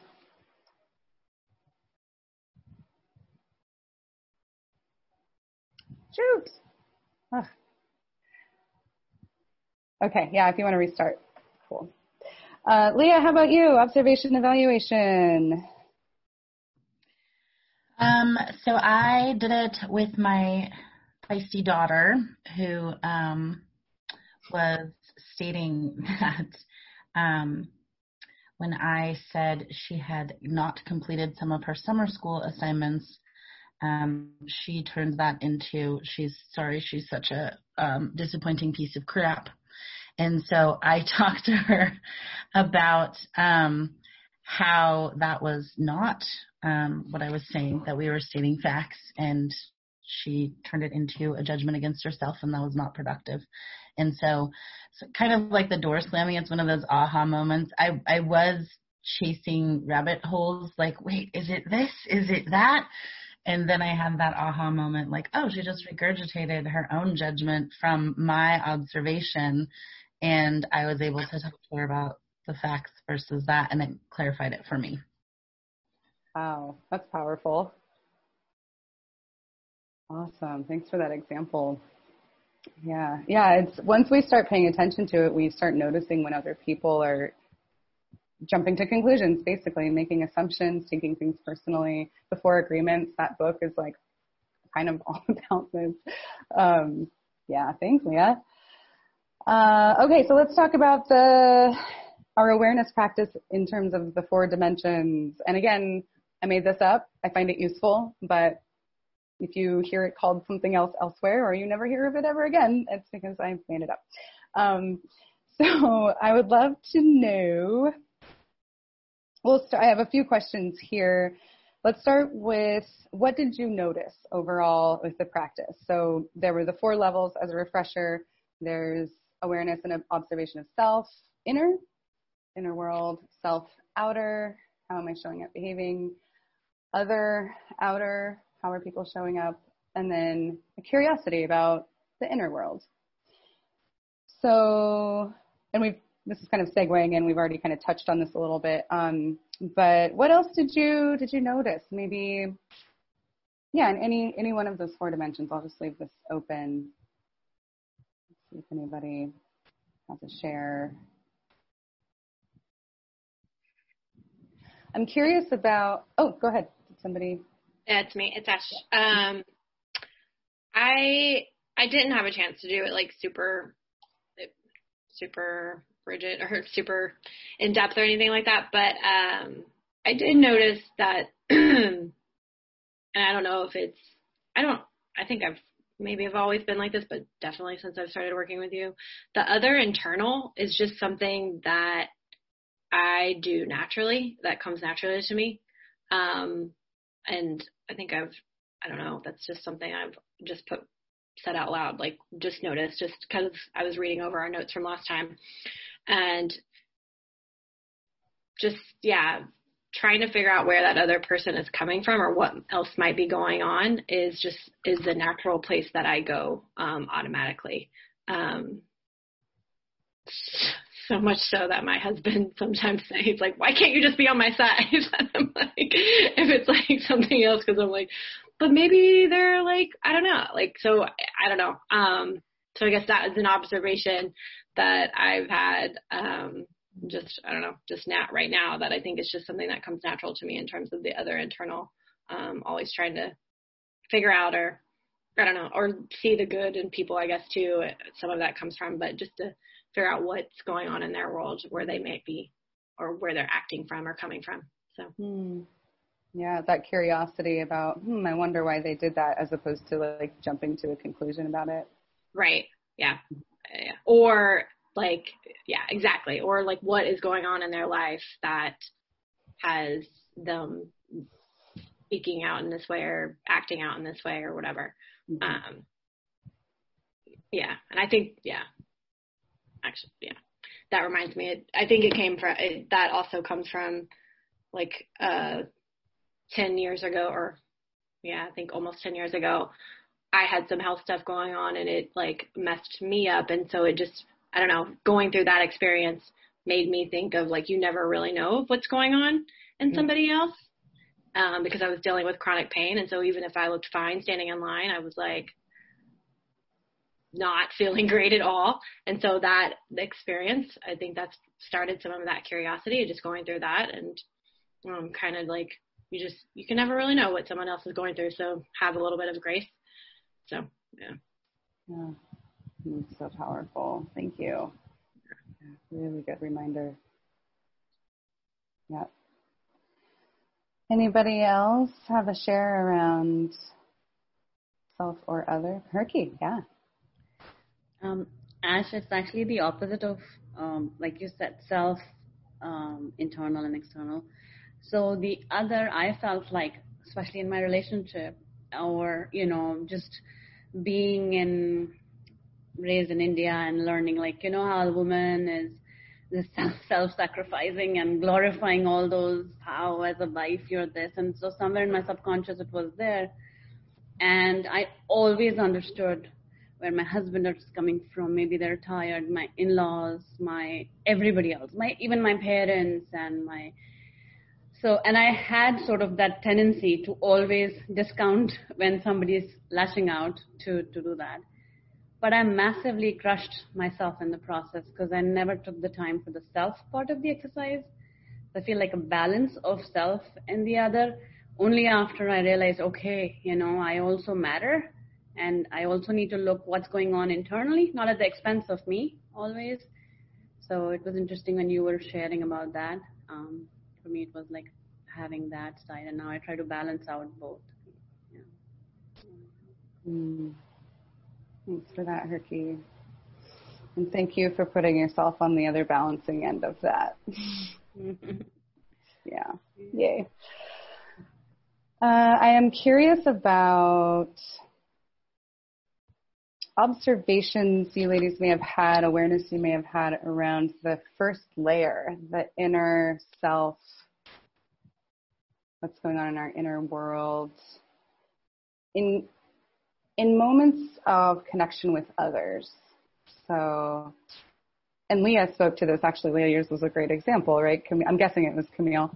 Shoot. Ugh. Okay, yeah, if you want to restart. Cool. Leah, how about you? Observation, evaluation. So I did it with my feisty daughter who was stating that when I said she had not completed some of her summer school assignments, she turned that into, she's sorry, she's such a disappointing piece of crap. And so I talked to her about how that was not what I was saying, that we were stating facts, and she turned it into a judgment against herself, and that was not productive. And so kind of like the door slamming, it's one of those aha moments. I was chasing rabbit holes, like, wait, is it this? Is it that? And then I had that aha moment, like, oh, she just regurgitated her own judgment from my observation, and I was able to talk to her about the facts versus that, and it clarified it for me. Wow, that's powerful. Awesome. Thanks for that example. Yeah. It's once we start paying attention to it, we start noticing when other people are jumping to conclusions, basically making assumptions, taking things personally. Before Agreements, that book is like kind of all about this. Yeah. Thanks, Leah. Okay, so let's talk about our awareness practice in terms of the 4 dimensions. And again, I made this up. I find it useful, but if you hear it called something else elsewhere, or you never hear of it ever again, it's because I made it up. So I would love to know, I have a few questions here. Let's start with, what did you notice overall with the practice? So there were the 4 levels as a refresher. There's awareness and observation of self, inner world, self, outer, how am I showing up, behaving, other, outer, how are people showing up, and then a curiosity about the inner world. So, and this is kind of segueing, and we've already kind of touched on this a little bit. But what else did you notice? Maybe, yeah, in any one of those 4 dimensions. I'll just leave this open. Let's see if anybody has a share. I'm curious about. Oh, go ahead. Did somebody? Yeah, it's me. It's Ash. I didn't have a chance to do it like super rigid or super in depth or anything like that, but I did notice that, and I don't know if it's, I think I've always been like this, but definitely since I've started working with you, the other internal is just something that I do naturally, that comes naturally to me. And I think I don't know, that's just something I've just said out loud, like just noticed, just because I was reading over our notes from last time, and just, yeah, trying to figure out where that other person is coming from or what else might be going on is the natural place that I go automatically. So much so that my husband sometimes says, like, why can't you just be on my side? And I'm like, if it's like something else, because I'm like, but maybe they're like, I don't know. Like, so I don't know. So I guess that is an observation that I've had, just right now, that I think is just something that comes natural to me in terms of the other internal, always trying to figure out, or I don't know, or see the good in people, I guess, too. Some of that comes from, but just to figure out what's going on in their world, where they might be, or where they're acting from or coming from. So. Yeah, that curiosity about, I wonder why they did that, as opposed to like jumping to a conclusion about it. Right. Yeah. Or like, yeah, exactly. Or like, what is going on in their life that has them speaking out in this way or acting out in this way or whatever. Mm-hmm. Yeah. And I think, actually, that reminds me, I think it came from, that also comes from like 10 years ago, or I think almost 10 years ago, I had some health stuff going on and it like messed me up. And so it just, I don't know, going through that experience made me think of like, you never really know what's going on in somebody else, because I was dealing with chronic pain. And so even if I looked fine standing in line, I was like not feeling great at all. And so that experience, I think that's started some of that curiosity, just going through that, and kind of like, you can never really know what someone else is going through. So have a little bit of grace. So, yeah. It's so powerful. Thank you. Really good reminder. Yeah. Anybody else have a share around self or other? Herky, yeah. Ash, it's actually the opposite of, like you said, self, internal and external. So the other, I felt like, especially in my relationship, or, just being raised in India and learning, like, how a woman is this self-sacrificing and glorifying all those, how as a wife you're this. And so somewhere in my subconscious it was there. And I always understood where my husband is coming from. Maybe they're tired, my in-laws, everybody else, even my parents and and I had sort of that tendency to always discount when somebody's lashing out to do that. But I massively crushed myself in the process because I never took the time for the self part of the exercise. I feel like a balance of self and the other. Only after I realized, okay, I also matter, and I also need to look what's going on internally, not at the expense of me always. So it was interesting when you were sharing about that. For me, it was like having that side, and now I try to balance out both. Yeah. Thanks for that, Herky. And thank you for putting yourself on the other balancing end of that. Yeah. Yay. I am curious about observations you ladies may have had, awareness you may have had around the first layer, the inner self, what's going on in our inner world, in moments of connection with others. So, and Leah spoke to this, actually. Leah, yours was a great example, right? I'm guessing it was Camille.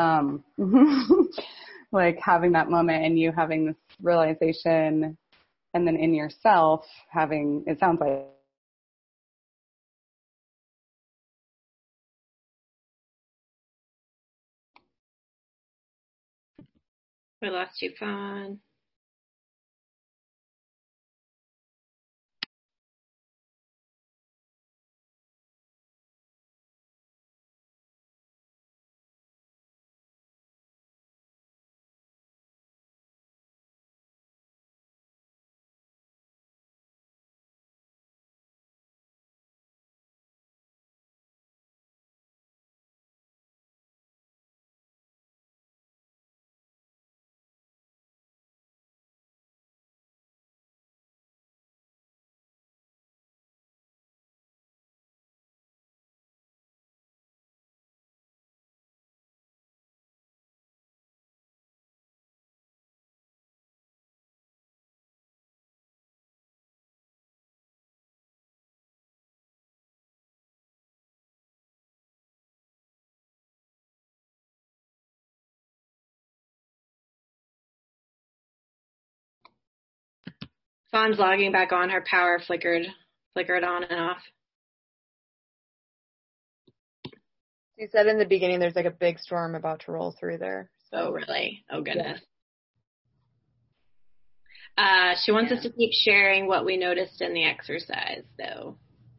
Like having that moment and you having this realization, and then in yourself having, it sounds like, We lost you, Fawn. Fawn's logging back on. Her power flickered on and off. You said in the beginning there's like a big storm about to roll through there. So. Oh, really? Oh, goodness. Yeah. She wants us to keep sharing what we noticed in the exercise, though.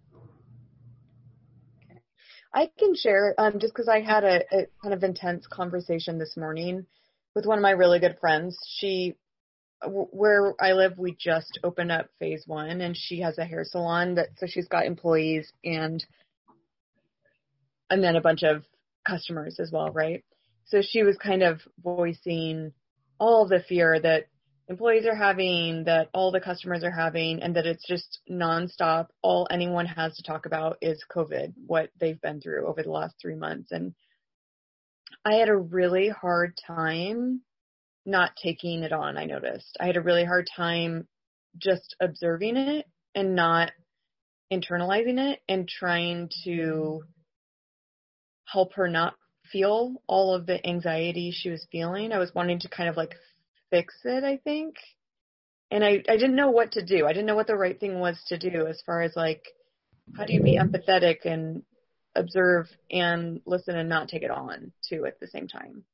I can share, just because I had a kind of intense conversation this morning with one of my really good friends. Where I live, we just opened up phase 1, and she has a hair salon so she's got employees and then a bunch of customers as well, right? So she was kind of voicing all the fear that employees are having, that all the customers are having, and that it's just nonstop. All anyone has to talk about is COVID, what they've been through over the last 3 months. And I had a really hard time not taking it on, I noticed. I had a really hard time just observing it and not internalizing it and trying to help her not feel all of the anxiety she was feeling. I was wanting to kind of like fix it, I think. And I didn't know what to do. I didn't know what the right thing was to do as far as like, how do you be empathetic and observe and listen and not take it on too at the same time?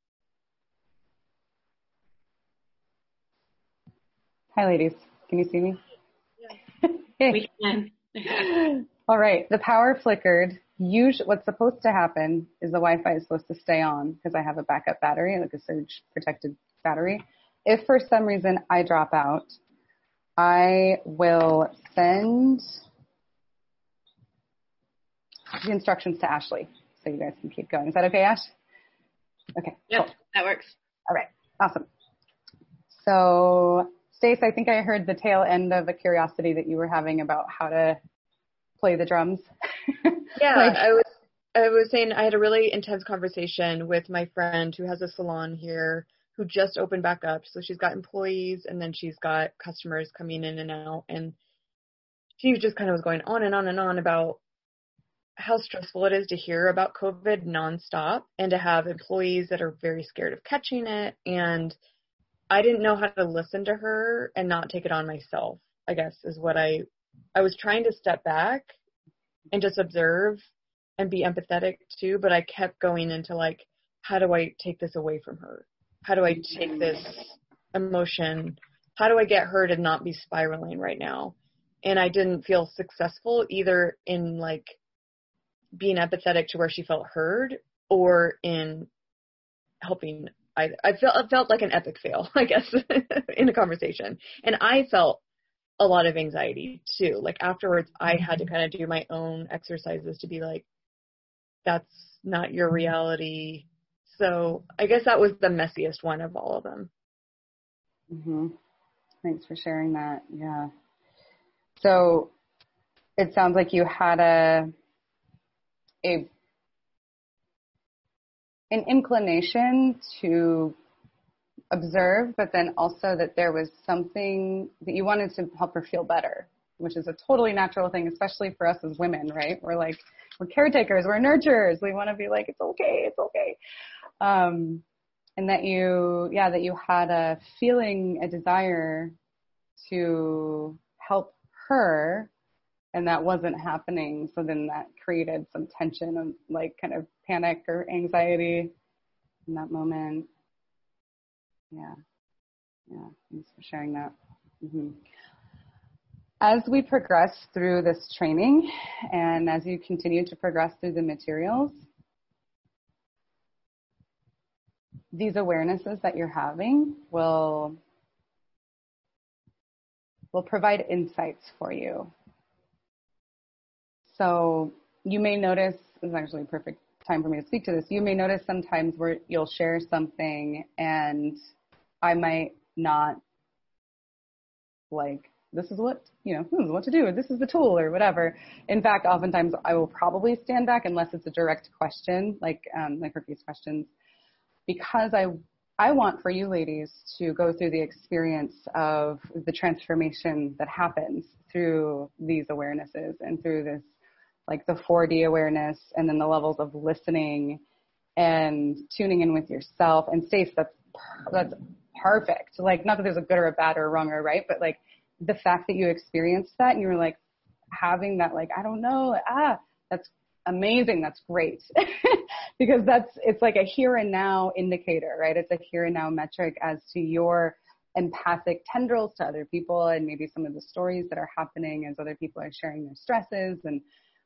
hi ladies, can you see me? Yeah. We can. All right, the power flickered. Usually what's supposed to happen is the Wi-Fi is supposed to stay on because I have a backup battery, like a surge protected battery. If for some reason I drop out, I will send the instructions to Ashley so you guys can keep going. Is that okay, Ash? Okay. Yep, cool. that works. All right, awesome. So, Stace, I think I heard the tail end of a curiosity that you were having about how to play the drums. Yeah, I was saying I had a really intense conversation with my friend who has a salon here who just opened back up. So she's got employees and then she's got customers coming in and out. And she just kind of was going on and on and on about how stressful it is to hear about COVID nonstop and to have employees that are very scared of catching it. And I didn't know how to listen to her and not take it on myself, I guess, is what I was trying to step back and just observe and be empathetic too, but I kept going into like, how do I take this away from her? How do I take this emotion? How do I get her to not be spiraling right now? And I didn't feel successful either in like being empathetic to where she felt heard or in helping it felt like an epic fail, I guess, in a conversation. And I felt a lot of anxiety too. Like afterwards, I had to kind of do my own exercises to be like, that's not your reality. So I guess that was the messiest one of all of them. Mm-hmm. Thanks for sharing that. Yeah. So it sounds like you had an inclination to observe, but then also that there was something that you wanted to help her feel better, which is a totally natural thing, especially for us as women, right? We're caretakers, we're nurturers. We want to be like, it's okay. And that you had a feeling, a desire to help her, and that wasn't happening. So then that created some tension and like kind of panic or anxiety in that moment. Yeah. Thanks for sharing that. Mm-hmm. As we progress through this training and as you continue to progress through the materials, these awarenesses that you're having will provide insights for you. So you may notice, this is actually a perfect time for me to speak to this, you may notice sometimes where you'll share something and I might not like, this is what to do, or this is the tool, or whatever. In fact, oftentimes I will probably stand back unless it's a direct question, like Herky's questions, because I want for you ladies to go through the experience of the transformation that happens through these awarenesses and through this, like the 4D awareness, and then the levels of listening and tuning in with yourself. And Stace, that's perfect. Like, not that there's a good or a bad or a wrong or a right, but like the fact that you experienced that and you were like having that, like, I don't know, that's amazing. That's great. Because it's like a here and now indicator, right? It's a here and now metric as to your empathic tendrils to other people and maybe some of the stories that are happening as other people are sharing their stresses. And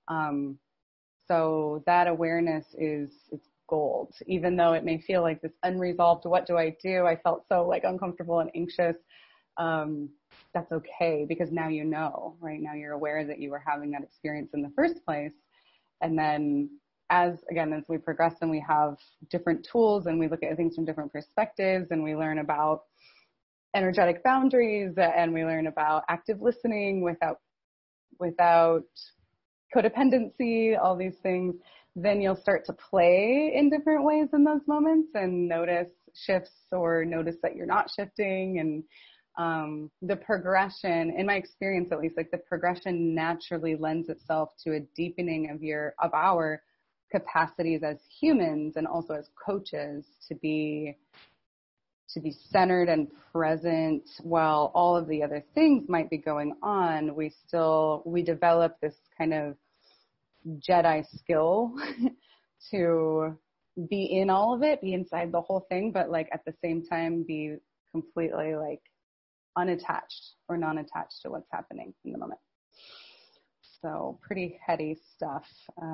so that awareness it's gold, even though it may feel like this unresolved, what do I do? I felt so like uncomfortable and anxious. That's okay, because now you know, right? Now you're aware that you were having that experience in the first place. And then as we progress and we have different tools and we look at things from different perspectives and we learn about energetic boundaries and we learn about active listening without codependency, all these things, then you'll start to play in different ways in those moments and notice shifts or notice that you're not shifting. And the progression, in my experience at least, like the progression naturally lends itself to a deepening of our capacities as humans and also as coaches to be centered and present while all of the other things might be going on. We develop this kind of Jedi skill to be in all of it, be inside the whole thing, but like at the same time be completely like unattached or non-attached to what's happening in the moment. So pretty heady stuff.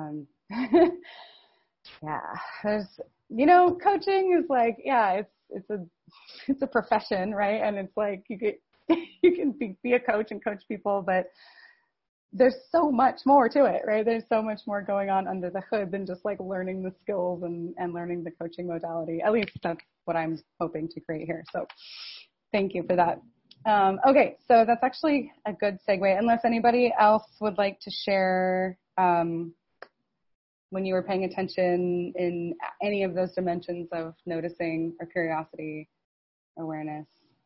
Yeah, there's, coaching is like, yeah, it's a profession, right? And it's like you can be a coach and coach people, but there's so much more to it, right? There's so much more going on under the hood than just like learning the skills and learning the coaching modality. At least that's what I'm hoping to create here. So thank you for that. Okay, so that's actually a good segue. Unless anybody else would like to share when you were paying attention in any of those dimensions of noticing or curiosity, awareness.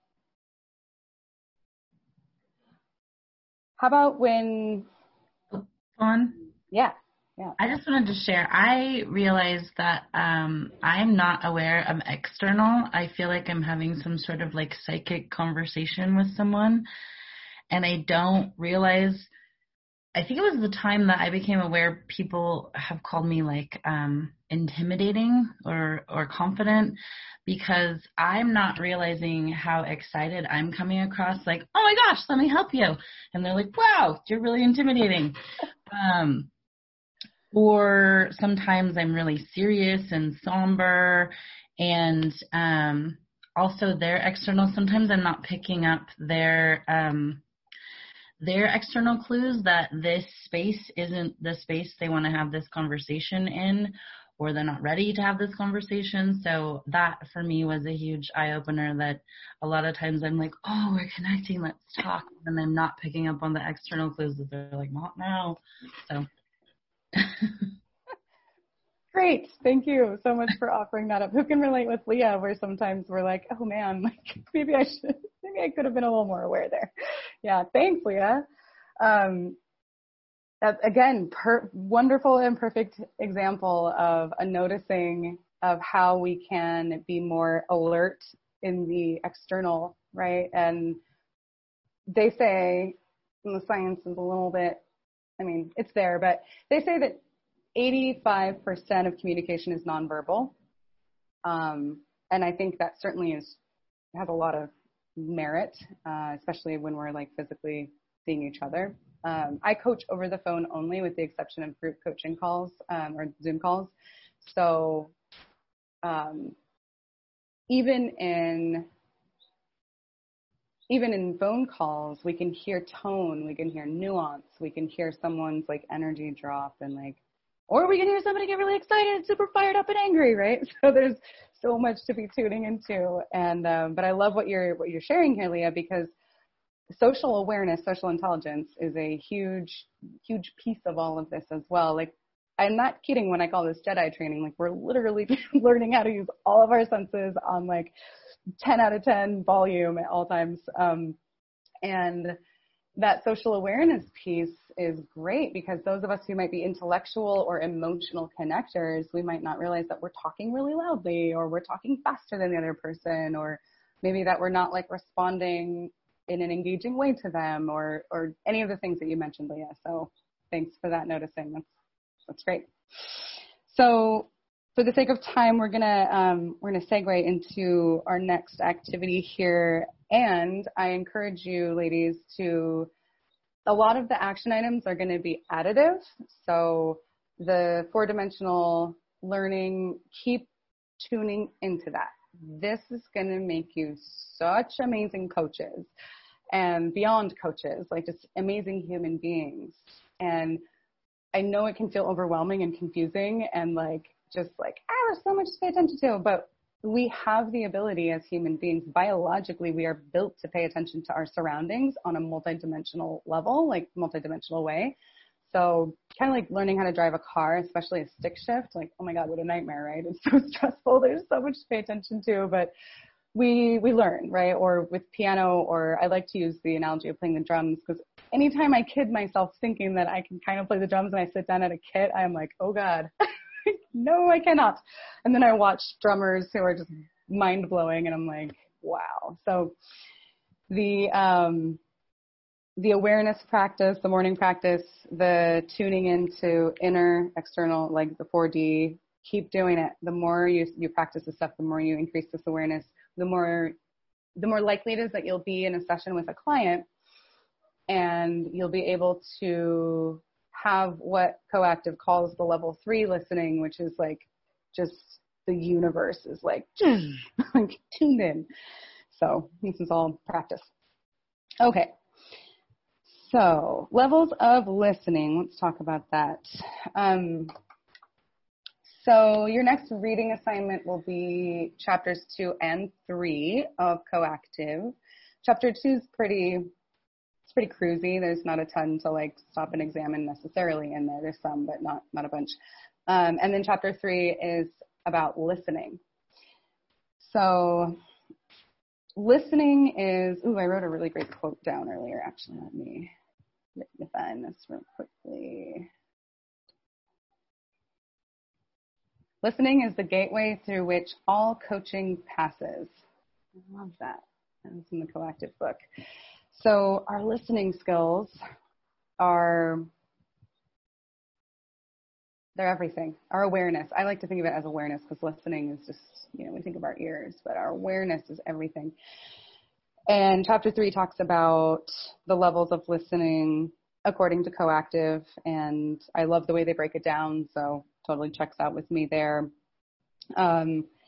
How about when... On? Yeah. I just wanted to share, I realized that I'm not aware of external. I feel like I'm having some sort of like psychic conversation with someone, and I don't realize, I think it was the time that I became aware people have called me like intimidating or confident, because I'm not realizing how excited I'm coming across, like, oh my gosh, let me help you. And they're like, wow, you're really intimidating. Or sometimes I'm really serious and somber And also their external, sometimes I'm not picking up their external clues that this space isn't the space they want to have this conversation in, or they're not ready to have this conversation. So that for me was a huge eye-opener, that a lot of times I'm like, oh, we're connecting, let's talk, and I'm not picking up on the external clues that they're like, not now. So Great. Thank you so much for offering that up. Who can relate with Leah, where sometimes we're like, oh man, like maybe I could have been a little more aware there. Yeah. Thanks, Leah. That's again, wonderful and perfect example of a noticing of how we can be more alert in the external, right? And they say, and the science is a little bit, I mean, it's there, but they say that 85% of communication is nonverbal. And I think that certainly has a lot of merit, especially when we're like physically seeing each other. I coach over the phone only, with the exception of group coaching calls or Zoom calls. So even in phone calls, we can hear tone, we can hear nuance, we can hear someone's like energy drop, and like, or we can hear somebody get really excited, super fired up and angry, right? So there's so much to be tuning into. And but I love what you're sharing here, Leah, because social awareness, social intelligence is a huge piece of all of this as well. Like, I'm not kidding when I call this Jedi training. Like, we're literally learning how to use all of our senses on like 10 out of 10 volume at all times. And that social awareness piece is great, because those of us who might be intellectual or emotional connectors, we might not realize that we're talking really loudly, or we're talking faster than the other person, or maybe that we're not like responding in an engaging way to them, or any of the things that you mentioned, Leah. So thanks for that noticing. That's great. So for the sake of time, we're gonna segue into our next activity here. And I encourage you, ladies, to, a lot of the action items are going to be additive. So the 4-dimensional learning, keep tuning into that. This is going to make you such amazing coaches and beyond coaches, like just amazing human beings. And I know it can feel overwhelming and confusing and like, just like, there's so much to pay attention to, but we have the ability as human beings. Biologically, we are built to pay attention to our surroundings on a multidimensional level, like multidimensional way. So kind of like learning how to drive a car, especially a stick shift, like, oh my God, what a nightmare, right? It's so stressful. There's so much to pay attention to, but we learn, right? Or with piano, or I like to use the analogy of playing the drums, because anytime I kid myself thinking that I can kind of play the drums and I sit down at a kit, I'm like, oh God. No, I cannot. And then I watch drummers who are just mind blowing, and I'm like, wow. So the awareness practice, the morning practice, the tuning into inner, external, like the 4D, keep doing it. The more you practice this stuff, the more you increase this awareness, the more likely it is that you'll be in a session with a client and you'll be able to have what Coactive calls the level 3 listening, which is like just the universe is like, like tuned in. So this is all practice. Okay. So levels of listening, let's talk about that. So your next reading assignment will be chapters 2 and 3 of Coactive. Chapter 2 is pretty cruisy. There's not a ton to like stop and examine necessarily in there. There's some, but not a bunch. And then chapter 3 is about listening. So listening is, I wrote a really great quote down earlier, actually. Let me find this real quickly. Listening is the gateway through which all coaching passes. I love that. That was in the Coactive book. So our listening skills they're everything. Our awareness, I like to think of it as awareness, because listening is just, we think of our ears, but our awareness is everything. And chapter 3 talks about the levels of listening according to Coactive, and I love the way they break it down, so totally checks out with me there.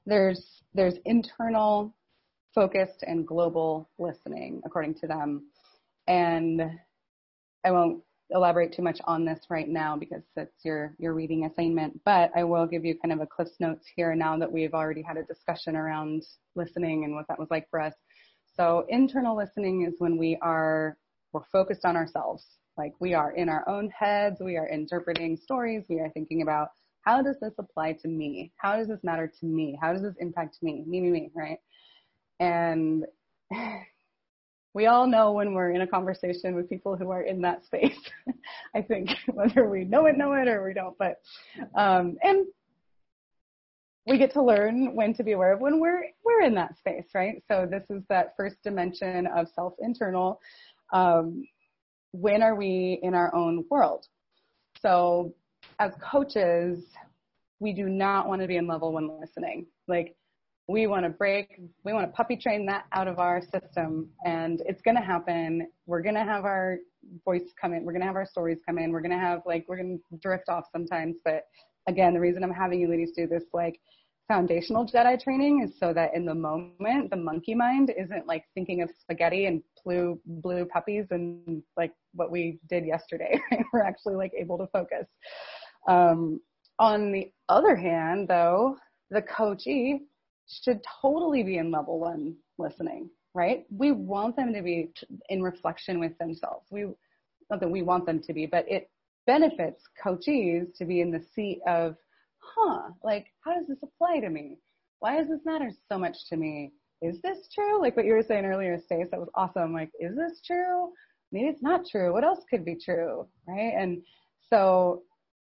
there's internal focused and global listening, according to them. And I won't elaborate too much on this right now because it's your reading assignment, but I will give you kind of a Cliff's Notes here now that we've already had a discussion around listening and what that was like for us. So internal listening is when we're focused on ourselves. Like we are in our own heads, we are interpreting stories, we are thinking about, how does this apply to me? How does this matter to me? How does this impact me, right? And we all know when we're in a conversation with people who are in that space, I think, whether we know it or we don't. But, and we get to learn when to be aware of when we're in that space, right? So this is that first dimension of self-internal. When are we in our own world? So as coaches, we do not want to be in level 1 listening. Like, we want to puppy train that out of our system, and it's going to happen. We're going to have our voice come in. We're going to have our stories come in. We're going to drift off sometimes. But again, the reason I'm having you ladies do this, like, foundational Jedi training is so that in the moment, the monkey mind isn't like thinking of spaghetti and blue puppies and like what we did yesterday. We're actually like able to focus. On the other hand, though, the coachee should totally be in level 1 listening, right? We want them to be in reflection with themselves. Not that we want them to be, but it benefits coachees to be in the seat of, like, how does this apply to me? Why does this matter so much to me? Is this true? Like what you were saying earlier, Stace, that was awesome. Like, is this true? Maybe it's not true. What else could be true, right? And so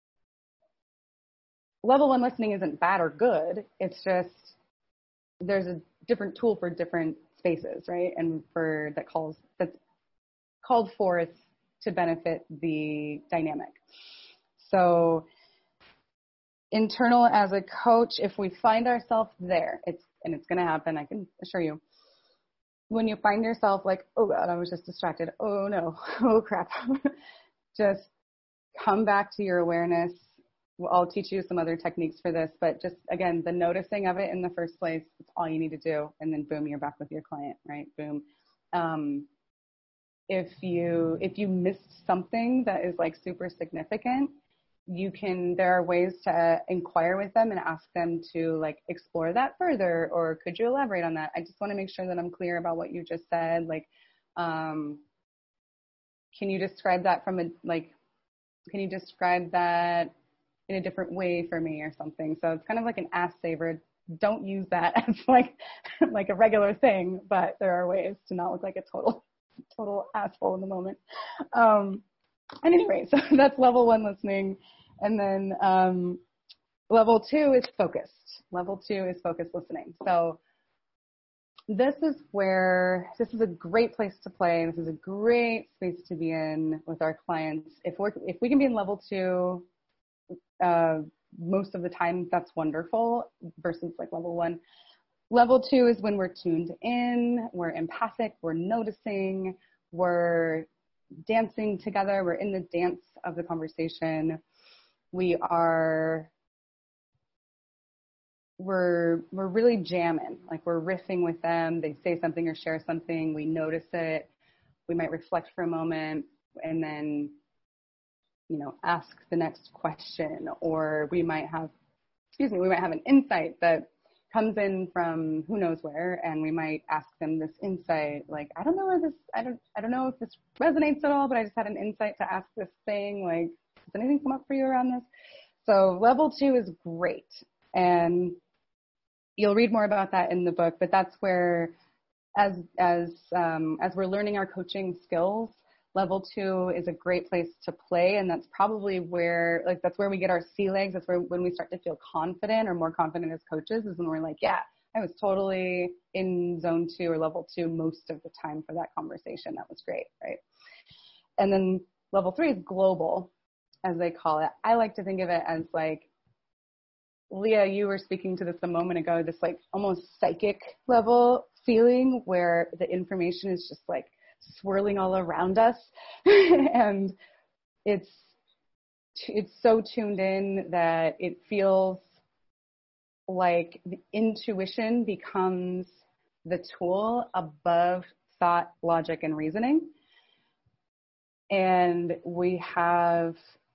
level 1 listening isn't bad or good. It's just there's a different tool for different spaces, right? And that's called forth to benefit the dynamic. So internal as a coach, if we find ourselves there, it's going to happen, I can assure you. When you find yourself like, oh God, I was just distracted. Oh no, oh crap. Just come back to your awareness. I'll teach you some other techniques for this, but just, again, the noticing of it in the first place, it's all you need to do. And then boom, you're back with your client, right? Boom. If you missed something that is like super significant, there are ways to inquire with them and ask them to like explore that further, or could you elaborate on that? I just want to make sure that I'm clear about what you just said. Like, can you describe that can you describe that in a different way for me or something? So it's kind of like an ask saver. Don't use that as like a regular thing, but there are ways to not look like a total asshole in the moment. And anyway, so that's level 1 listening. And then level 2 is focused. Level 2 is focused listening. So this is a great place to play. This is a great space to be in with our clients. If we can be in level 2 most of the time, that's wonderful, versus like level 1. Level 2 is when we're tuned in, we're empathic, we're noticing, we're dancing together, we're in the dance of the conversation. We're really jamming, like we're riffing with them. They say something or share something, we notice it, we might reflect for a moment, and then, ask the next question, or we might have an insight that comes in from who knows where, and we might ask them this insight, like, I don't know if this resonates at all, but I just had an insight to ask this thing, like, does anything come up for you around this? So level 2 is great, and you'll read more about that in the book, but that's where, as we're learning our coaching skills, level 2 is a great place to play, and that's probably where we get our sea legs. That's when we start to feel confident, or more confident as coaches, is when we're like, yeah, I was totally in zone 2 or level 2 most of the time for that conversation. That was great, right? And then level 3 is global, as they call it. I like to think of it as like, Leah, you were speaking to this a moment ago, this like almost psychic level feeling where the information is just like swirling all around us. And it's so tuned in that it feels like the intuition becomes the tool above thought, logic, and reasoning. And we have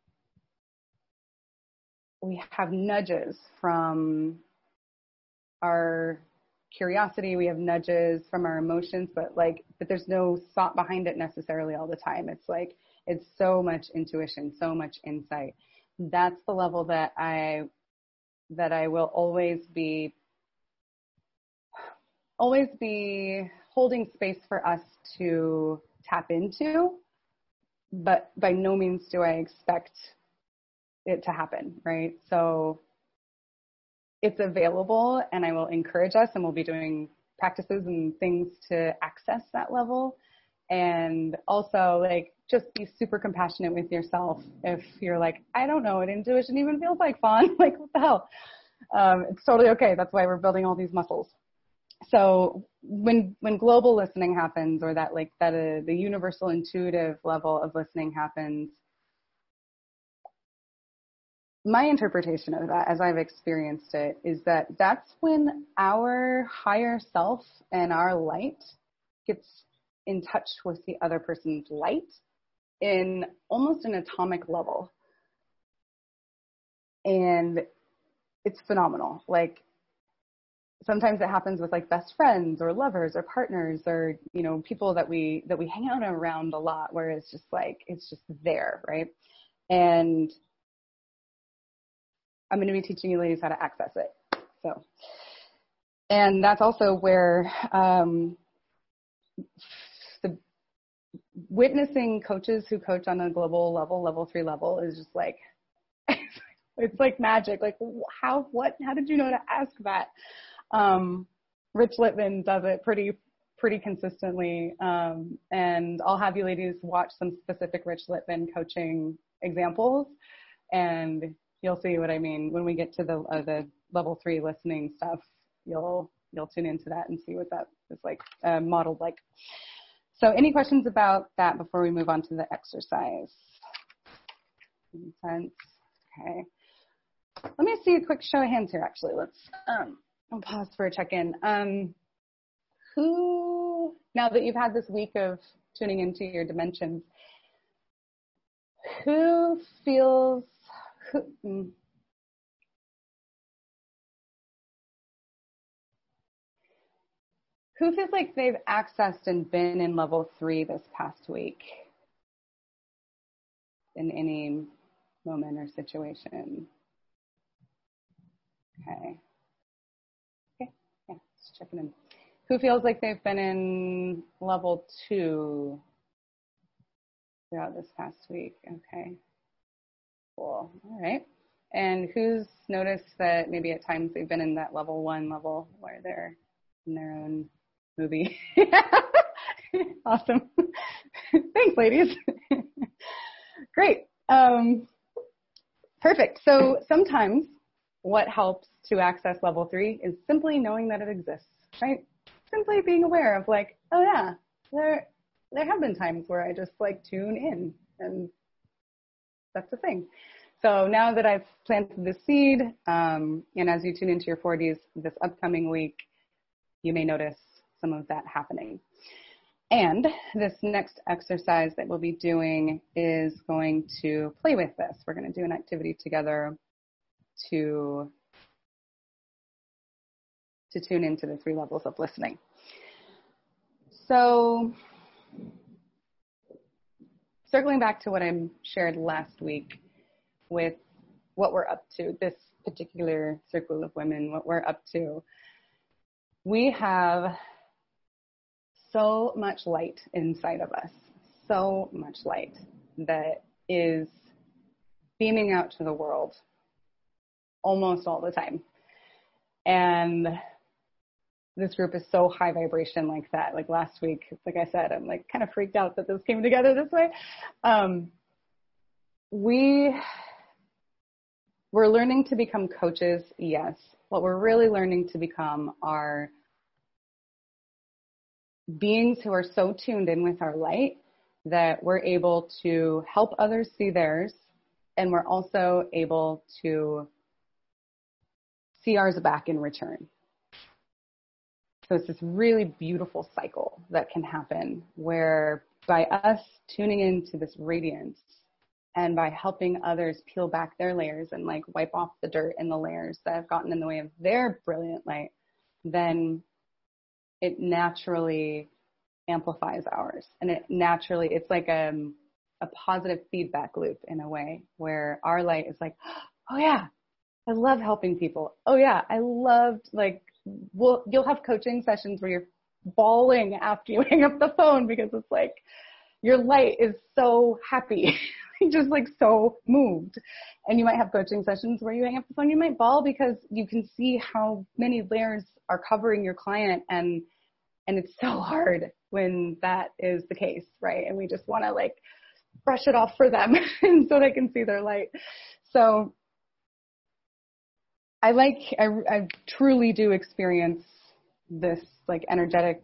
nudges from our curiosity, we have nudges from our emotions, but there's no thought behind it necessarily all the time. It's so much intuition, so much insight. That's the level that I will always be holding space for us to tap into, but by no means do I expect it to happen, right? So it's available, and I will encourage us, and we'll be doing practices and things to access that level. And also, just be super compassionate with yourself if you're like, I don't know what intuition even feels like, Fawn. What the hell? It's totally okay. That's why we're building all these muscles. So when global listening happens, or the universal intuitive level of listening happens, my interpretation of that, as I've experienced it, is that that's when our higher self and our light gets in touch with the other person's light in almost an atomic level. And it's phenomenal. Sometimes it happens with best friends or lovers or partners or, people that we hang out around a lot, where it's just there, right? And I'm going to be teaching you ladies how to access it. So, and that's also where the witnessing coaches who coach on a global level, level 3 level, is just it's like magic. How did you know to ask that? Rich Littman does it pretty consistently. And I'll have you ladies watch some specific Rich Littman coaching examples, and you'll see what I mean. When we get to the level 3 listening stuff, you'll tune into that and see what that is modeled like. So any questions about that before we move on to the exercise? Makes sense? Okay. Let me see a quick show of hands here, actually. I'll pause for a check-in. Who, now that you've had this week of tuning into your dimensions, who feels like they've accessed and been in level 3 this past week in any moment or situation? Okay. Yeah, just checking in. Who feels like they've been in level 2 throughout this past week? Okay. Cool. All right. And who's noticed that maybe at times they've been in that level 1 level where they're in their own movie? Awesome. Thanks, ladies. Great. Perfect. So sometimes what helps to access level 3 is simply knowing that it exists, right? Simply being aware of oh yeah, there have been times where I just tune in, and that's the thing. So now that I've planted the seed, and as you tune into your 40s this upcoming week, you may notice some of that happening. And this next exercise that we'll be doing is going to play with this. We're going to do an activity together to tune into the 3 levels of listening. So circling back to what I shared last week with what we're up to, this particular circle of women, what we're up to, we have so much light inside of us, so much light that is beaming out to the world almost all the time. And this group is so high vibration like that. Last week, like I said, I'm kind of freaked out that this came together this way. We're learning to become coaches, yes. What we're really learning to become are beings who are so tuned in with our light that we're able to help others see theirs, and we're also able to see ours back in return. So it's this really beautiful cycle that can happen where by us tuning into this radiance and by helping others peel back their layers and like wipe off the dirt and the layers that have gotten in the way of their brilliant light, then it naturally amplifies ours. And it's like a positive feedback loop in a way where our light is like, oh yeah, I love helping people. Oh yeah, I loved you'll have coaching sessions where you're bawling after you hang up the phone because it's like your light is so happy, just like so moved. And you might have coaching sessions where you hang up the phone, you might bawl because you can see how many layers are covering your client, and it's so hard when that is the case, right? And we just want to like brush it off for them and so they can see their light. So I truly do experience this like energetic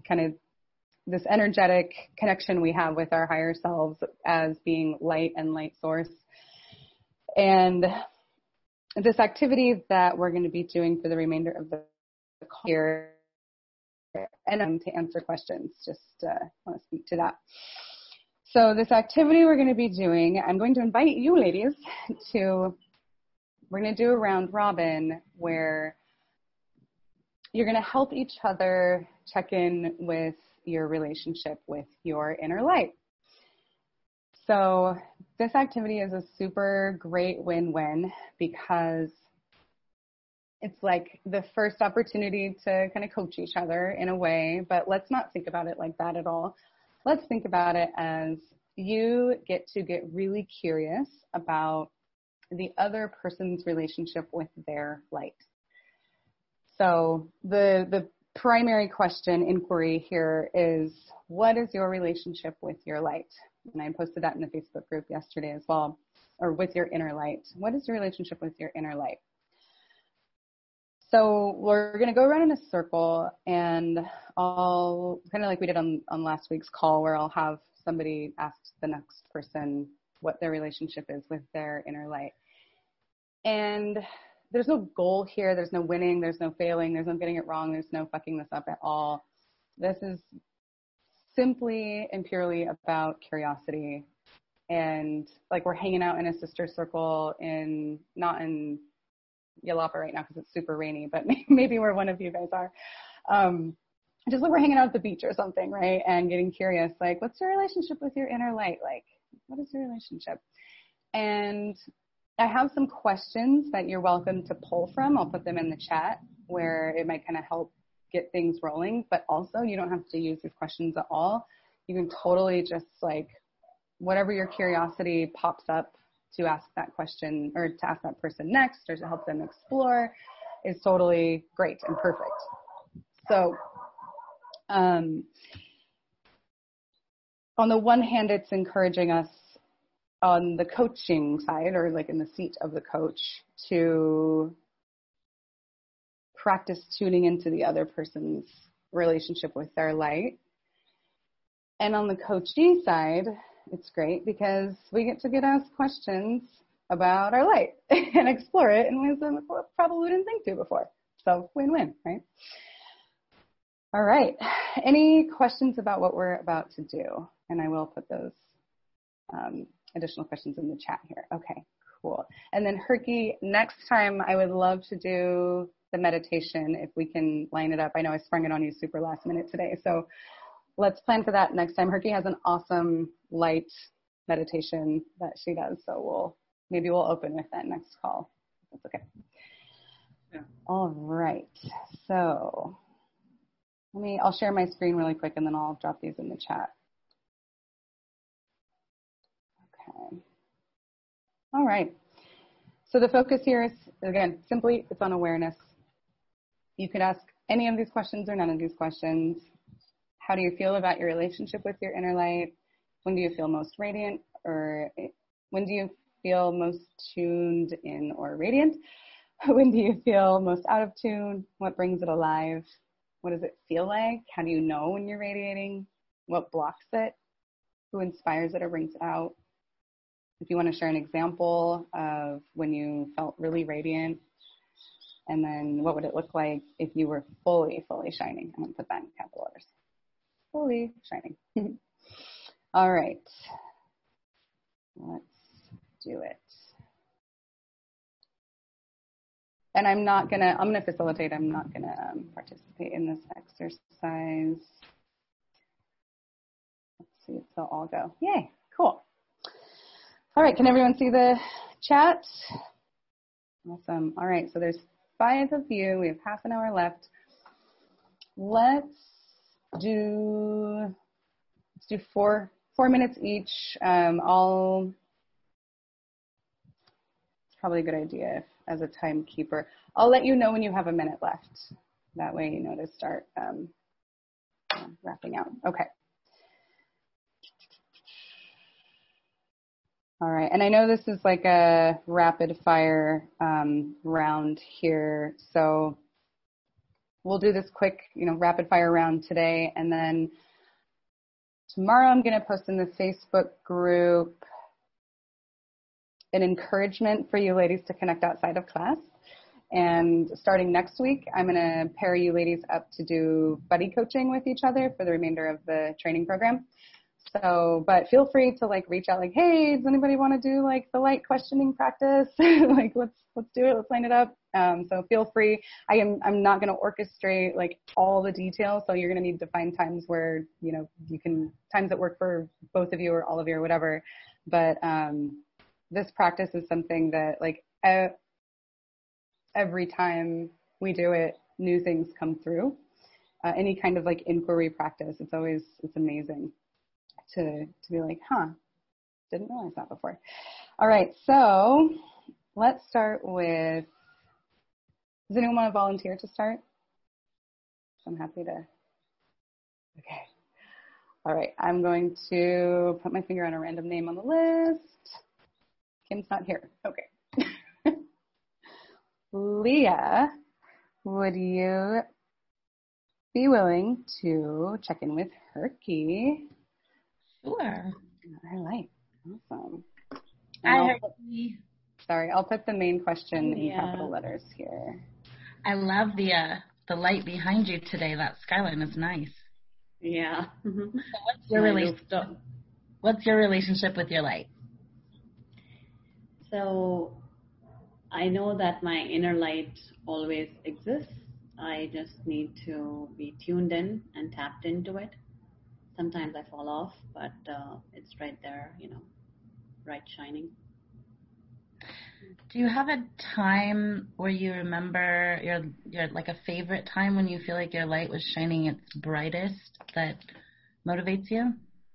connection we have with our higher selves as being light and light source. And this activity that we're going to be doing for the remainder of the year, and to answer questions, just want to speak to that. So this activity we're going to be doing, I'm going to invite you ladies we're going to do a round robin where you're going to help each other check in with your relationship with your inner light. So this activity is a super great win-win because it's like the first opportunity to kind of coach each other in a way, but let's not think about it like that at all. Let's think about it as you get to get really curious about the other person's relationship with their light. So the primary inquiry here is, what is your relationship with your light? And I posted that in the Facebook group yesterday as well, or with your inner light. What is your relationship with your inner light? So we're going to go around in a circle, and I'll kind of like we did on last week's call, where I'll have somebody ask the next person what their relationship is with their inner light. And there's no goal here. There's no winning. There's no failing. There's no getting it wrong. There's no fucking this up at all. This is simply and purely about curiosity. And like we're hanging out in a sister circle not in Yalapa right now because it's super rainy, but maybe where one of you guys are. Just like we're hanging out at the beach or something, right? And getting curious, like, what's your relationship with your inner light? Like, what is your relationship? And I have some questions that you're welcome to pull from. I'll put them in the chat where it might kind of help get things rolling, but also you don't have to use these questions at all. You can totally just like whatever your curiosity pops up to ask that question or to ask that person next or to help them explore is totally great and perfect. So on the one hand, it's encouraging us on the coaching side, or like in the seat of the coach, to practice tuning into the other person's relationship with their light. And on the coachee side, it's great because we get to get asked questions about our light and explore it in ways that we probably didn't think to before. So win-win, right? All right. Any questions about what we're about to do? And I will put those additional questions in the chat here. Okay, cool. And then Herky, next time I would love to do the meditation if we can line it up. I know I sprung it on you super last minute today, so let's plan for that next time. Herky has an awesome light meditation that she does, so maybe we'll open with that next call. That's okay. Yeah. All right. So I'll share my screen really quick and then I'll drop these in the chat. Okay. All right. So the focus here is, again, simply it's on awareness. You could ask any of these questions or none of these questions. How do you feel about your relationship with your inner light? When do you feel most radiant, or when do you feel most tuned in or radiant? When do you feel most out of tune? What brings it alive? What does it feel like? How do you know when you're radiating? What blocks it? Who inspires it or brings it out? If you want to share an example of when you felt really radiant And then what would it look like if you were fully, fully shining? I'm going to put that in capital letters. Fully shining. All right. Let's do it. And I'm going to facilitate. I'm not going to participate in this exercise. Let's see if they'll all go. Yay, cool. All right, can everyone see the chat? Awesome. All right, so there's 5 of you. We have half an hour left. Let's do 4 minutes each. It's probably a good idea as a timekeeper. I'll let you know when you have a minute left. That way you know to start wrapping out. Okay. All right, and I know this is like a rapid fire round here, so we'll do this quick, rapid fire round today, and then tomorrow I'm going to post in the Facebook group an encouragement for you ladies to connect outside of class. And starting next week, I'm going to pair you ladies up to do buddy coaching with each other for the remainder of the training program. So, but feel free to reach out hey, does anybody want to do the light questioning practice? Let's do it. Let's line it up. So feel free. I'm not going to orchestrate all the details. So you're going to need to find times where, you can, times that work for both of you or all of you or whatever. But, this practice is something that every time we do it, new things come through. Any kind of inquiry practice, it's amazing to be didn't realize that before. All right, so let's start with, does anyone want to volunteer to start? I'm happy to. Okay. All right, I'm going to put my finger on a random name on the list. Kim's not here. Okay. Leah, would you be willing to check in with Herky? Sure. All right. Awesome. Sorry, I'll put the main question in capital letters here. I love the light behind you today. That skyline is nice. Yeah. So what's your relationship with your light? So I know that my inner light always exists. I just need to be tuned in and tapped into it. Sometimes I fall off, but it's right there, bright shining. Do you have a time where you remember your a favorite time when you feel like your light was shining its brightest that motivates you?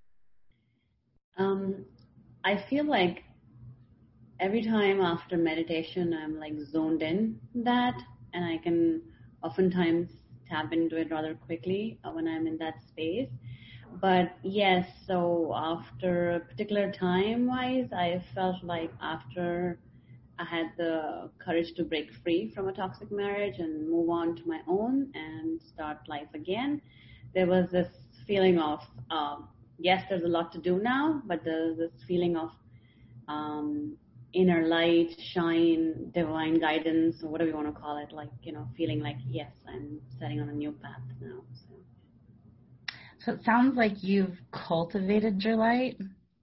I feel like every time after meditation, I'm zoned in that, and I can oftentimes tap into it rather quickly when I'm in that space. But yes, so after a particular time-wise, I felt like after I had the courage to break free from a toxic marriage and move on to my own and start life again, there was this feeling of, yes, there's a lot to do now, but there's this feeling of inner light, shine, divine guidance, or whatever you want to call it, feeling like, yes, I'm setting on a new path now. So it sounds like you've cultivated your light.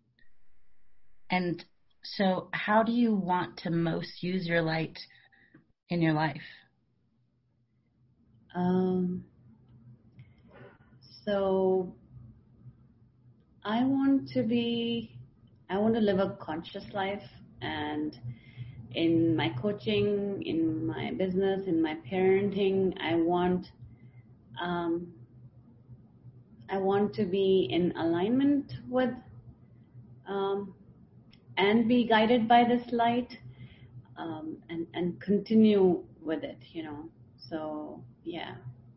And so how do you want to most use your light in your life? So I want to live a conscious life, and in my coaching, in my business, in my parenting, I want to be in alignment with and be guided by this light, and continue with it, So, yeah.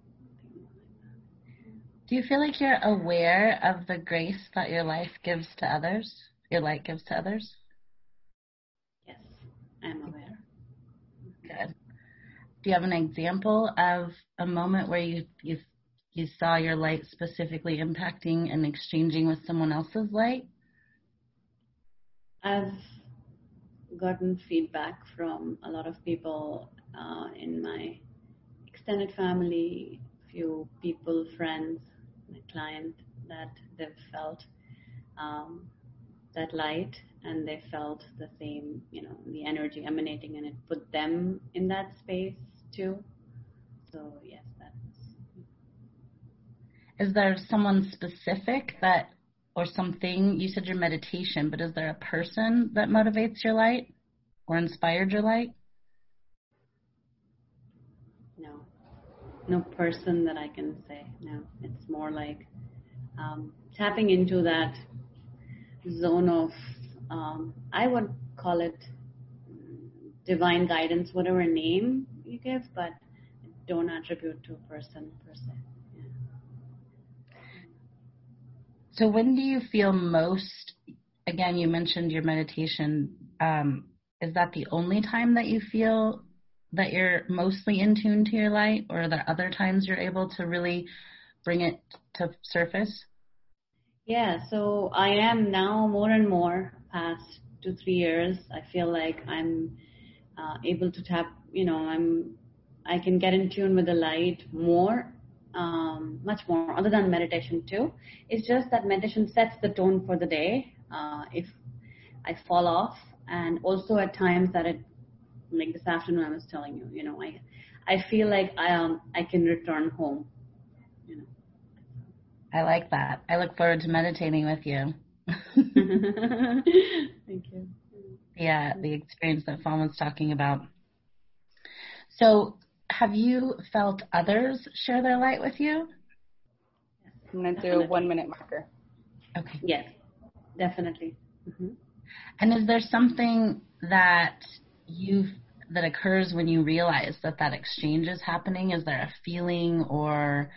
Do you feel like you're aware of the grace that your life gives to others? Your light gives to others? Yes, I'm aware. Good. Do you have an example of a moment where you saw your light specifically impacting and exchanging with someone else's light? I've gotten feedback from a lot of people in my extended family, few people, friends, my client, that they've felt that light, and they felt the same, the energy emanating, and it put them in that space too. So yes, that was. Is there someone specific that, or something, you said your meditation, but is there a person that motivates your light or inspired your light? No person that I can say. No, it's more like tapping into that zone of, I would call it divine guidance, whatever name you give, but don't attribute to a person per se. Yeah. So when do you feel most, again, you mentioned your meditation, is that the only time that you feel that you're mostly in tune to your light, or are there other times you're able to really bring it to surface? Yeah, so I am now more and more past 2-3 years. I feel like I'm able to tap, I can get in tune with the light more, much more, other than meditation too. It's just that meditation sets the tone for the day. If I fall off, and also at times that it, like this afternoon I was telling you, I feel like I can return home. I like that. I look forward to meditating with you. Thank you. Yeah, the experience that Fawn was talking about. So have you felt others share their light with you? I'm going to do a 1-minute marker. Okay. Yes, definitely. Mm-hmm. And is there something that occurs when you realize that exchange is happening? Is there a feeling or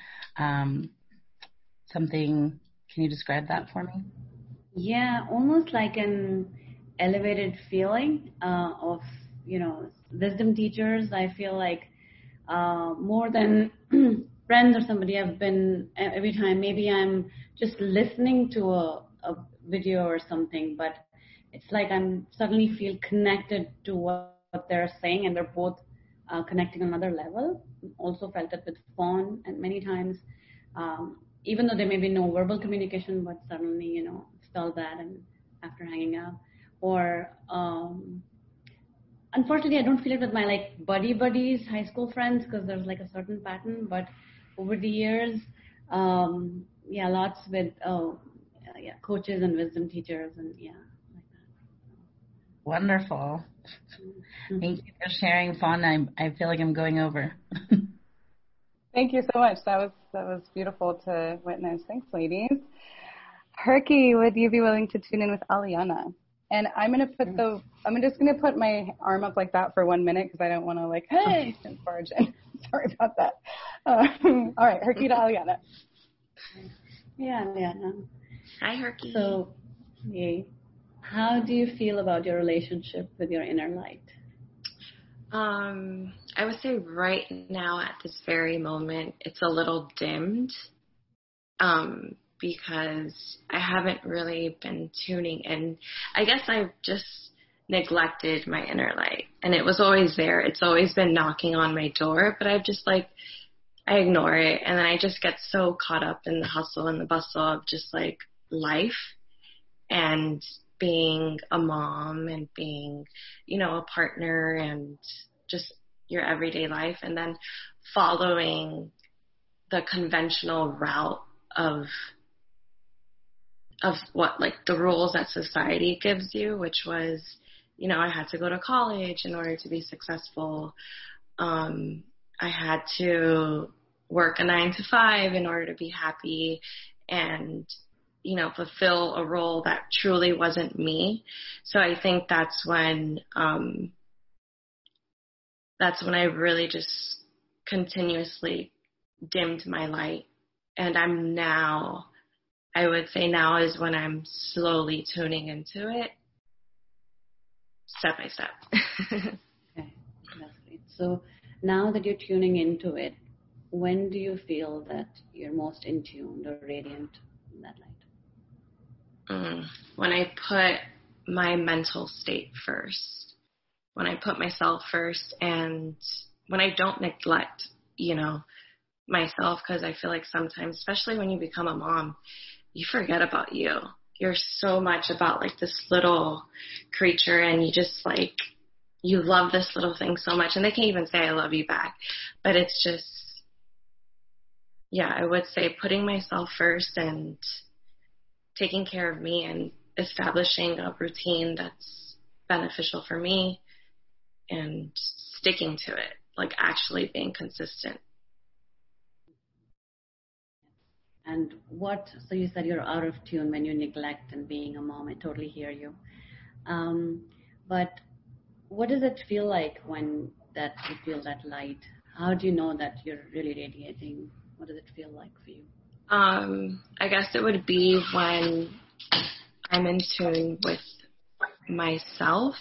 something? Can you describe that for me? Yeah, almost like an elevated feeling of, wisdom teachers. I feel like more than friends or somebody, I've been, every time maybe I'm just listening to a video or something, but it's like I'm suddenly feel connected to what they're saying, and we're both connecting on another level. Also felt it with Fawn, and many times, even though there may be no verbal communication, but suddenly, felt that, and after hanging out. Or unfortunately, I don't feel it with my buddies, high school friends, because there's like a certain pattern. But over the years, lots with coaches and wisdom teachers, and like that. Wonderful. Mm-hmm. Thank you for sharing, Fawn. I feel like I'm going over. Thank you so much. That was beautiful to witness. Thanks, ladies. Herky, would you be willing to tune in with Aliana? And I'm just gonna put my arm up like that for 1 minute, because I don't want to hey, barge in. Sorry about that. All right, Herky to Aliana. Yeah, Aliana. Hi, Herky. So, yay. How do you feel about your relationship with your inner light? I would say right now at this very moment, it's a little dimmed. Because I haven't really been tuning in. I guess I've just neglected my inner light, and it was always there. It's always been knocking on my door, but I've just I ignore it, and then I just get so caught up in the hustle and the bustle of just life and being a mom and being, a partner and just your everyday life, and then following the conventional route of what the rules that society gives you, which was, I had to go to college in order to be successful. I had to work a 9-to-5 in order to be happy and, fulfill a role that truly wasn't me. So I think that's when I really just continuously dimmed my light. And I would say now is when I'm slowly tuning into it, step by step. Okay, that's great. So now that you're tuning into it, when do you feel that you're most in tune or radiant in that light? When I put my mental state first. When I put myself first and when I don't neglect, myself, because I feel like sometimes, especially when you become a mom, you forget about you. You're so much about like this little creature, and you just like, you love this little thing so much, and they can't even say I love you back. But it's just, yeah, I would say putting myself first and taking care of me and establishing a routine that's beneficial for me and sticking to it, like actually being consistent. And so you said you're out of tune when you neglect and being a mom. I totally hear you. But what does it feel like when that you feel that light? How do you know that you're really radiating? What does it feel like for you? I guess it would be when I'm in tune with myself.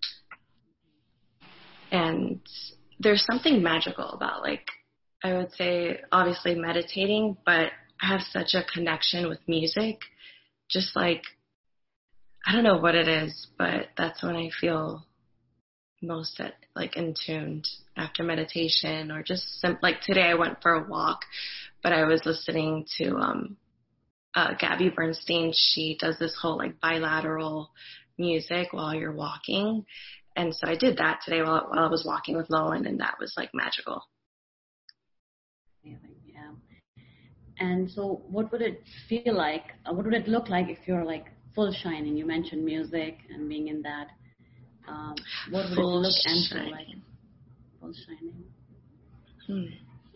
And there's something magical about, like, I would say obviously meditating, but I have such a connection with music. Just like, I don't know what it is, but that's when I feel most in tuned after meditation, or just like today I went for a walk, but I was listening to Gabby Bernstein. She does this whole like bilateral music while you're walking. And so I did that today while I was walking with Lowen, and that was like magical. Amazing, yeah. And so what would it feel like? What would it look like if you're like full shining? You mentioned music and being in that. What would it look and feel like? Full shining.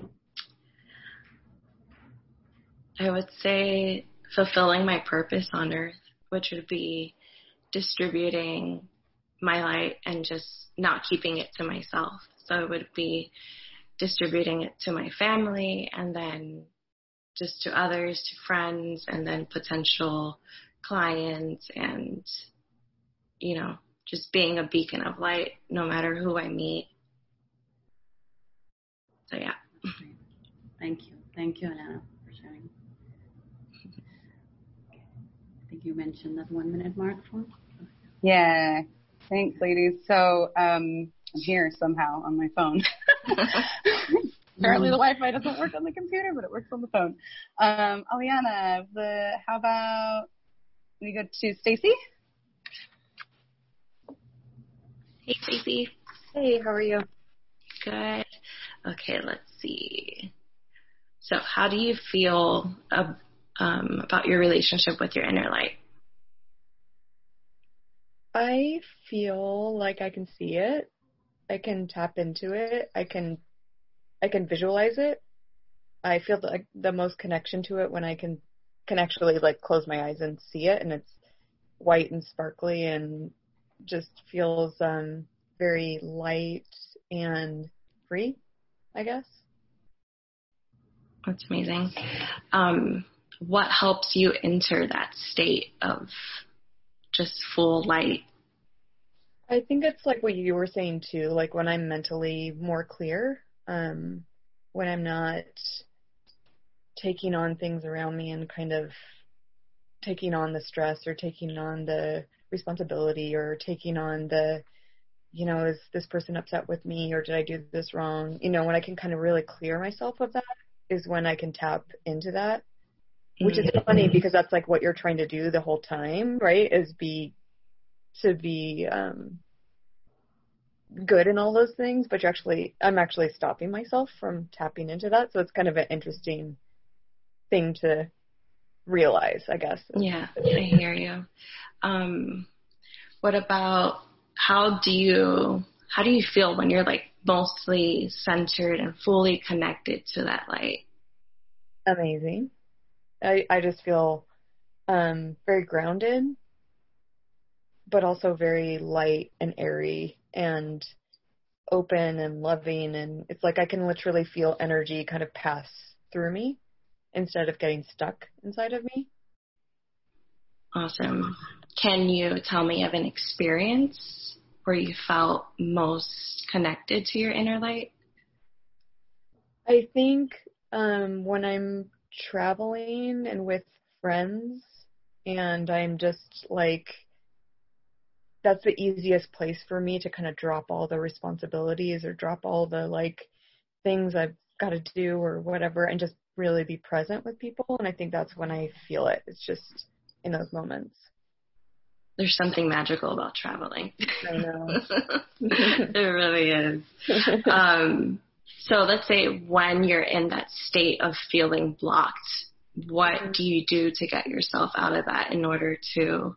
I would say fulfilling my purpose on earth, which would be distributing my light and just not keeping it to myself. So it would be distributing it to my family, and then just to others, to friends, and then potential clients, and, just being a beacon of light no matter who I meet. So, yeah. Thank you. Thank you, Alana, for sharing. I think you mentioned that 1 minute mark for. Yeah. Thanks, ladies. So I'm here somehow on my phone. Apparently the Wi-Fi doesn't work on the computer, but it works on the phone. Aliana, how about we go to Stacy? Hey, Stacy. Hey, how are you? Good. Okay, let's see. So how do you feel about your relationship with your inner light? I feel like I can see it. I can tap into it. I can visualize it. I feel like the most connection to it when I can actually like close my eyes and see it, and it's white and sparkly and just feels very light and free, I guess. That's amazing. What helps you enter that state of just full light? I think it's like what you were saying too, like when I'm mentally more clear, when I'm not taking on things around me and kind of taking on the stress or taking on the responsibility or taking on the, is this person upset with me or did I do this wrong? When I can kind of really clear myself of that is when I can tap into that, which is funny because that's like what you're trying to do the whole time, right? Is to be good in all those things, but I'm actually stopping myself from tapping into that. So it's kind of an interesting thing to realize, I guess. Yeah, I hear you. What about how do you feel when you're like mostly centered and fully connected to that light? Amazing. I just feel very grounded, but also very light and airy and open and loving, and it's like I can literally feel energy kind of pass through me instead of getting stuck inside of me. Awesome. Can you tell me of an experience where you felt most connected to your inner light? I think when I'm traveling and with friends and I'm just like that's the easiest place for me to kind of drop all the responsibilities or drop all the like things I've got to do or whatever and just really be present with people. And I think that's when I feel it. It's just in those moments. There's something magical about traveling. I know. It really is. So let's say when you're in that state of feeling blocked, what do you do to get yourself out of that in order to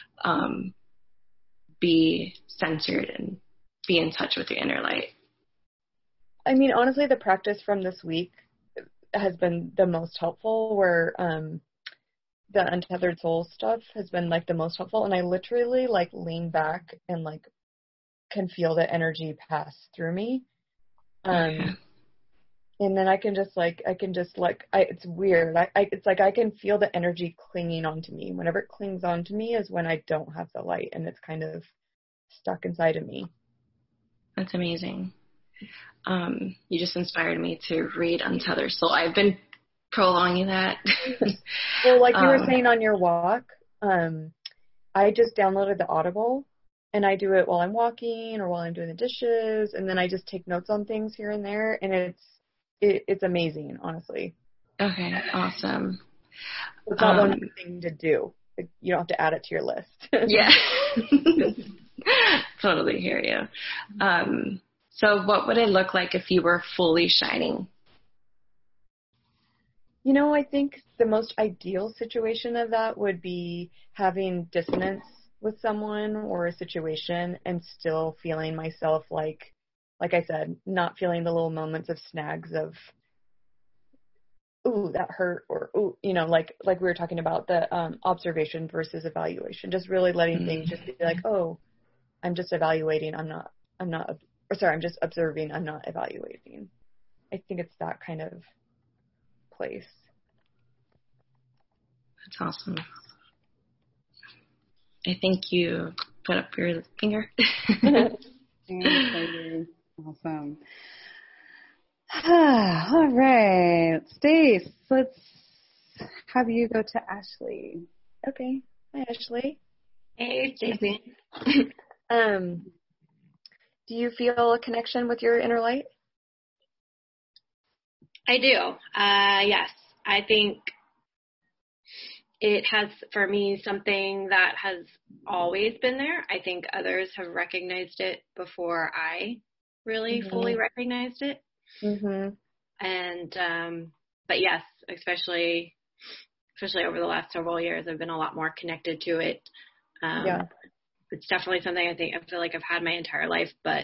be centered and be in touch with your inner light? I mean, honestly, the practice from this week has been the most helpful, where the Untethered Soul stuff has been like the most helpful. And I literally like lean back and like can feel the energy pass through me. And then I can just it's weird. It's like I can feel the energy clinging onto me. Whenever it clings onto me is when I don't have the light and it's kind of stuck inside of me. That's amazing. You just inspired me to read Untethered Soul. I've been prolonging that. Well, like you were saying on your walk, I just downloaded the Audible, and I do it while I'm walking or while I'm doing the dishes, and then I just take notes on things here and there, and it's amazing, honestly. Okay, awesome. It's not one thing to do. You don't have to add it to your list. Yeah. Totally hear you. So what would it look like if you were fully shining? You know, I think the most ideal situation of that would be having dissonance with someone or a situation and still feeling myself like I said, not feeling the little moments of snags of, ooh, that hurt, or ooh, you know, like we were talking about the observation versus evaluation. Just really letting things just be like, oh, I'm just evaluating. I'm just observing. I'm not evaluating. I think it's that kind of place. That's awesome. I think you put up your finger. Awesome. All right. Stace, let's have you go to Ashley. Okay. Hi, Ashley. Hey, Stacey. Do you feel a connection with your inner light? I do. Yes. I think it has, for me, something that has always been there. I think others have recognized it before I really fully recognized it. And, but yes, especially over the last several years, I've been a lot more connected to it. Yeah. It's definitely something I feel like I've had my entire life, but,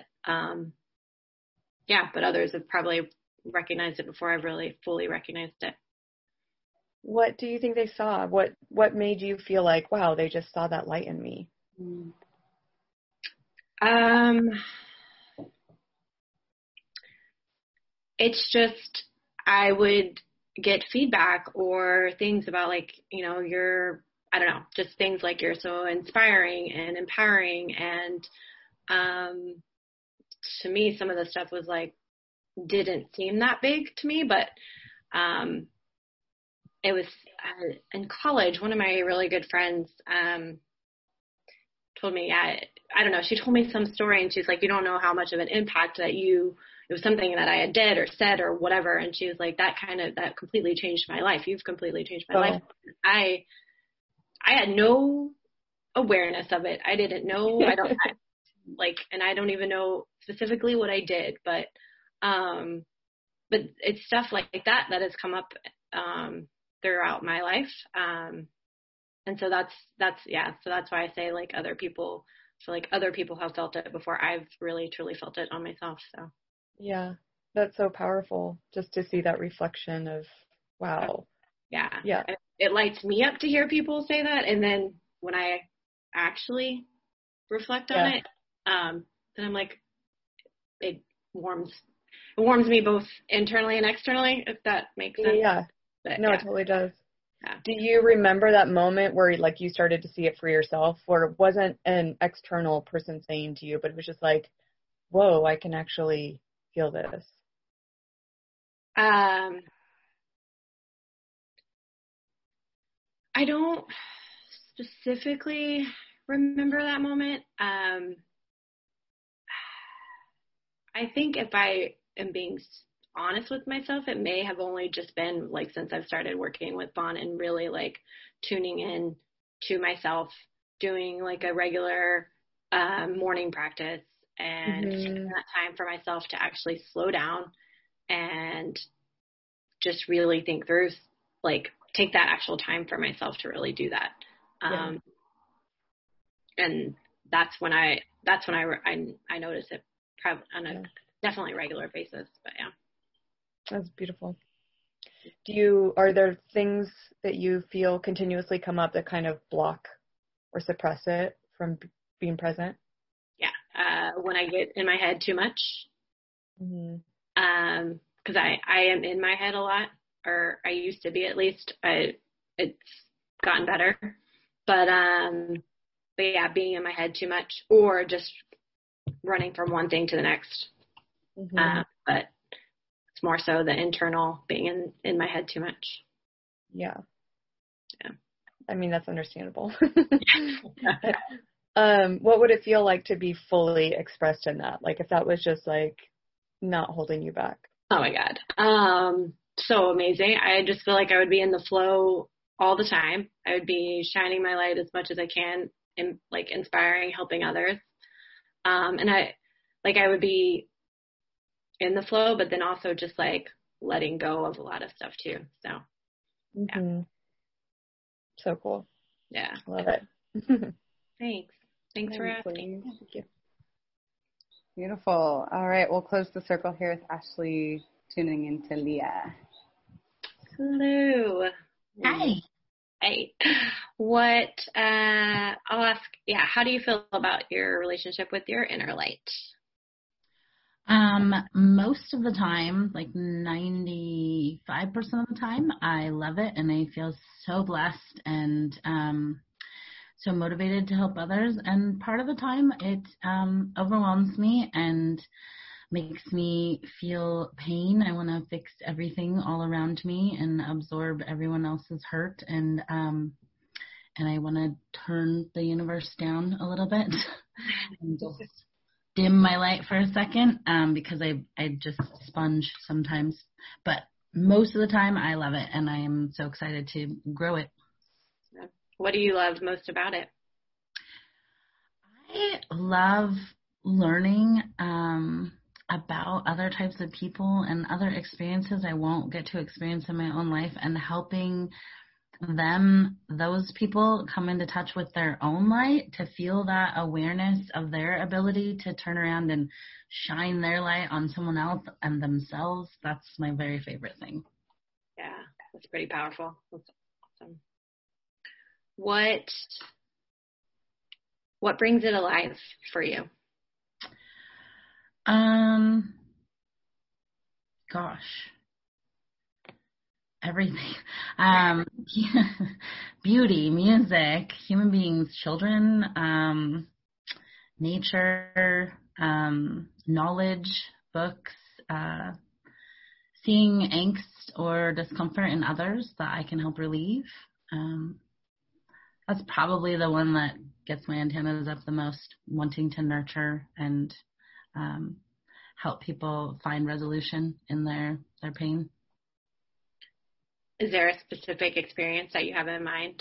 but others have probably recognized it before I've really fully recognized it. What do you think they saw? What made you feel like, wow, they just saw that light in me? It's just, I would get feedback or things about like, you know, I don't know, just things like you're so inspiring and empowering. And to me, some of the stuff was like, didn't seem that big to me, but it was in college. One of my really good friends told me, I don't know, she told me some story and she's like, you don't know how much of an impact that it was something that I had did or said or whatever. And she was like, that completely changed my life. You've completely changed my life. I had no awareness of it. I didn't know, and I don't even know specifically what I did, but it's stuff like that has come up throughout my life. And so that's why I say like other people have felt it before I've really truly felt it on myself. So yeah, that's so powerful just to see that reflection of, wow. Yeah. Yeah. It lights me up to hear people say that. And then when I actually reflect on it, then I'm like, it warms me both internally and externally, if that makes sense. Yeah. But, no, it totally does. Yeah. Do you remember that moment where like you started to see it for yourself, where it wasn't an external person saying to you, but it was just like, whoa, I can actually feel this? I don't specifically remember that moment. I think if I am being honest with myself, it may have only just been like since I've started working with Vaughn and really like tuning in to myself, doing like a regular morning practice and taking that time for myself to actually slow down and just really think through, like take that actual time for myself to really do that. And that's when I notice it on a definitely regular basis, but yeah. That's beautiful. Are there things that you feel continuously come up that kind of block or suppress it from being present? Yeah. When I get in my head too much, because I am in my head a lot, or I used to be at least. It's gotten better, but yeah, being in my head too much, or just running from one thing to the next. But it's more so the internal being in my head too much. Yeah. Yeah. I mean, that's understandable. What would it feel like to be fully expressed in that? Like if that was just like not holding you back? Oh my God. So amazing. I just feel like I would be in the flow all the time. I would be shining my light as much as I can and like inspiring, helping others. And I would be in the flow, but then also just like letting go of a lot of stuff too. So, yeah. So cool. Yeah. Love it. Thanks for asking. Thank you. Beautiful. All right. We'll close the circle here with Ashley tuning into Leah. Hello. Hi. Hey. I'll ask, how do you feel about your relationship with your inner light? Most of the time, like 95% of the time, I love it and I feel so blessed and so motivated to help others. And part of the time it overwhelms me and makes me feel pain. I want to fix everything all around me and absorb everyone else's hurt, and I want to turn the universe down a little bit and just dim my light for a second, because I just sponge sometimes. But most of the time I love it, and I am so excited to grow it. What do you love most about it? I love learning about other types of people and other experiences I won't get to experience in my own life, and helping those people come into touch with their own light, to feel that awareness of their ability to turn around and shine their light on someone else and themselves. That's my very favorite thing. Yeah, that's pretty powerful. That's awesome. What brings it alive for you? Gosh. Everything. Beauty, music, human beings, children, nature, knowledge, books, seeing angst or discomfort in others that I can help relieve. That's probably the one that gets my antennas up the most, wanting to nurture and help people find resolution in their pain. Is there a specific experience that you have in mind?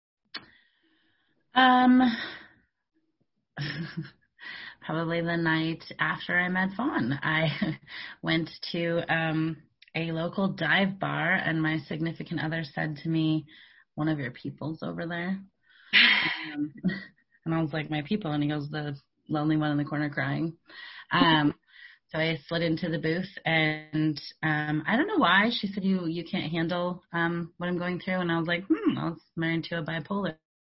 Probably the night after I met Vaughn. I went to a local dive bar, and my significant other said to me, "One of your people's over there." And I was like, "My people?" And he goes, "The lonely one in the corner crying." So I slid into the booth, and I don't know why. She said, you can't handle what I'm going through. And I was like, I was married to a bipolar.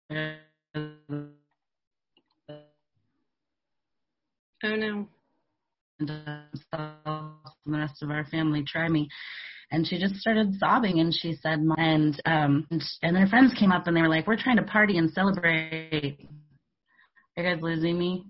Oh, no. And the rest of our family tried me. And she just started sobbing, and she said, and their friends came up, and they were like, "We're trying to party and celebrate." Are you guys losing me?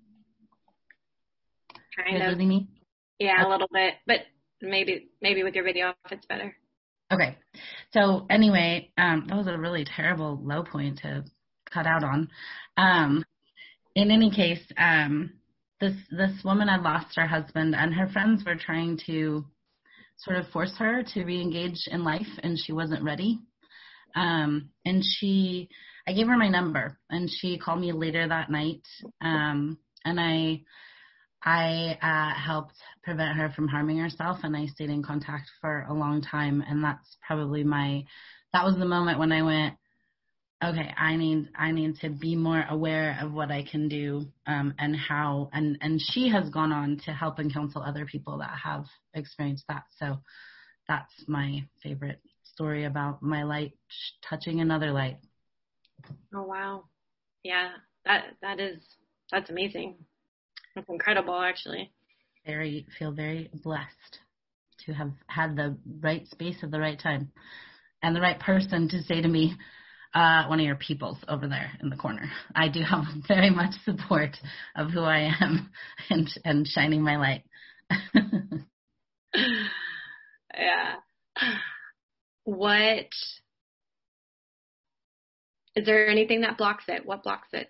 Kind of. Losing me? Yeah, a little bit, but maybe with your video if it's better. Okay. So anyway, that was a really terrible low point to cut out on. in any case, this woman had lost her husband, and her friends were trying to sort of force her to re-engage in life, and she wasn't ready. And I gave her my number, and she called me later that night, and I helped prevent her from harming herself, and I stayed in contact for a long time, and that's probably that was the moment when I went, okay, I need to be more aware of what I can do, and how, and she has gone on to help and counsel other people that have experienced that. So that's my favorite story about my light touching another light. Oh, wow. Yeah, that's amazing. That's incredible, actually. Feel very blessed to have had the right space at the right time and the right person to say to me, one of your peoples over there in the corner. I do have very much support of who I am and shining my light. Yeah. What is there anything that blocks it? What blocks it?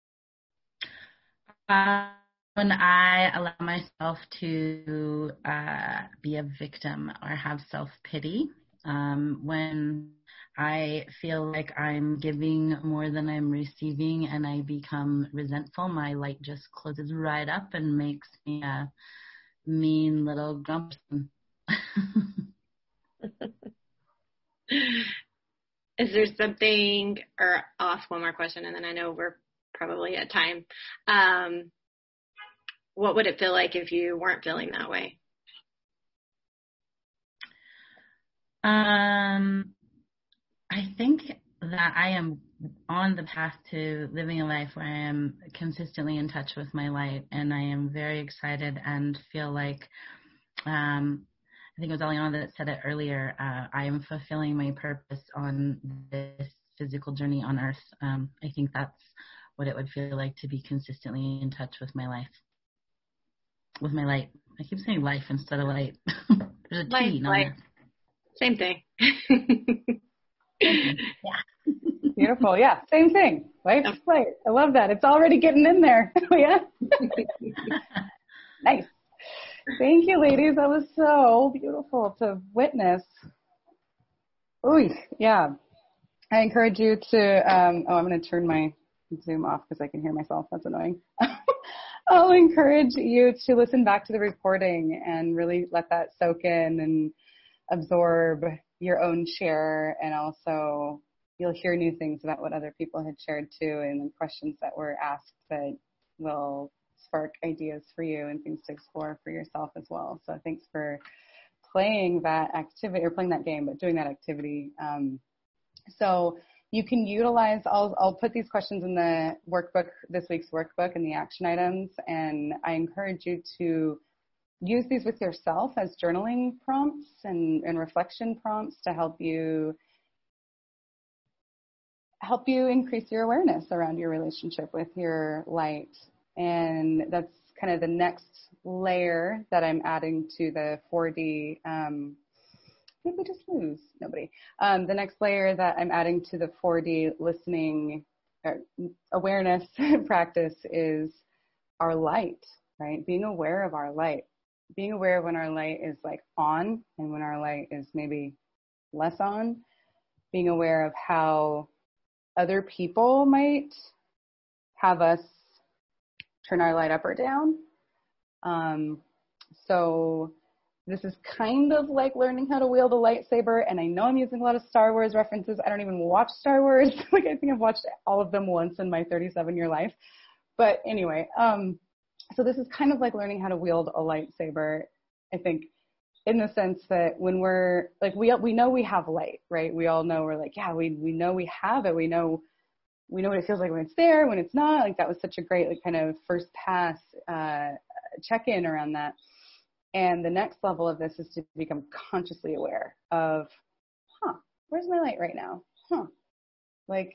When I allow myself to be a victim or have self-pity, when I feel like I'm giving more than I'm receiving and I become resentful, my light just closes right up and makes me a mean little grump. Is there something, or I'll ask one more question and then I know we're probably at time. What would it feel like if you weren't feeling that way? I think that I am on the path to living a life where I am consistently in touch with my light, and I am very excited and feel like, I think it was Eliana that said it earlier, I am fulfilling my purpose on this physical journey on earth. I think that's what it would feel like to be consistently in touch with my life, with my light. I keep saying life instead of light. There's a T, not a... Same thing. Yeah. Beautiful. Yeah. Same thing. Life's light. I love that. It's already getting in there. Yeah. Nice. Thank you, ladies. That was so beautiful to witness. Ooh, yeah. I encourage you to, I'm going to turn my Zoom off because I can hear myself. That's annoying. I'll encourage you to listen back to the recording and really let that soak in and absorb your own share, and also you'll hear new things about what other people had shared too, and questions that were asked that will spark ideas for you and things to explore for yourself as well. So thanks for playing that activity, or playing that game, but doing that activity. So you can utilize, I'll put these questions in the workbook, this week's workbook, and the action items, and I encourage you to use these with yourself as journaling prompts and reflection prompts to help you increase your awareness around your relationship with your light. And that's kind of the next layer that I'm adding to the 4D. Did we just lose? Nobody. The next layer that I'm adding to the 4D listening awareness practice is our light, right? Being aware of our light. Being aware of when our light is like on and when our light is maybe less on. Being aware of how other people might have us turn our light up or down. So this is kind of like learning how to wield a lightsaber, and I know I'm using a lot of Star Wars references. I don't even watch Star Wars. Like, I think I've watched all of them once in my 37-year life. But anyway, so this is kind of like learning how to wield a lightsaber, I think, in the sense that when we're like, we know we have light, right? We all know, we're like, yeah, we know we have it. We know what it feels like when it's there, when it's not. Like, that was such a great, like, kind of first pass check-in around that. And the next level of this is to become consciously aware of, where's my light right now? Like,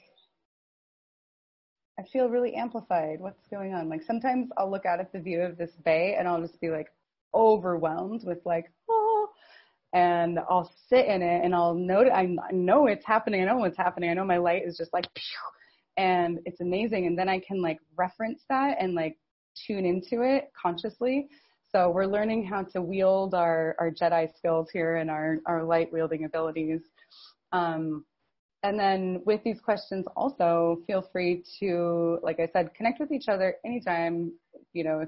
I feel really amplified. What's going on? Like, sometimes I'll look out at the view of this bay and I'll just be like overwhelmed with like, and I'll sit in it and I'll note, I know it's happening. I know what's happening. I know my light is just like, and it's amazing. And then I can like reference that and like tune into it consciously. So we're learning how to wield our Jedi skills here and our light wielding abilities. And then with these questions also, feel free to, like I said, connect with each other anytime. You know,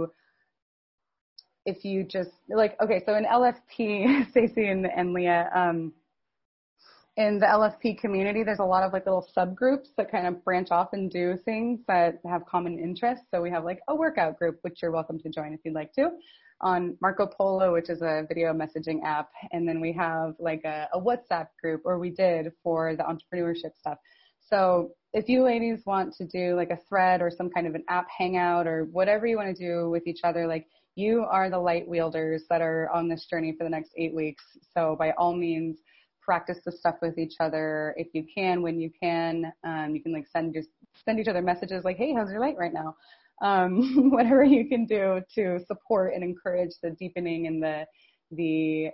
if you just like, okay, so in LFP, Stacey and Leah, in the LFP community, there's a lot of like little subgroups that kind of branch off and do things that have common interests. So we have like a workout group, which you're welcome to join if you'd like to, on Marco Polo, which is a video messaging app. And then we have like a WhatsApp group, or we did for the entrepreneurship stuff. So if you ladies want to do like a thread or some kind of an app hangout or whatever you want to do with each other, like you are the light wielders that are on this journey for the next 8 weeks. So by all means, practice the stuff with each other if you can, when you can. You can like send each other messages like, hey, how's your light right now? Whatever you can do to support and encourage the deepening and the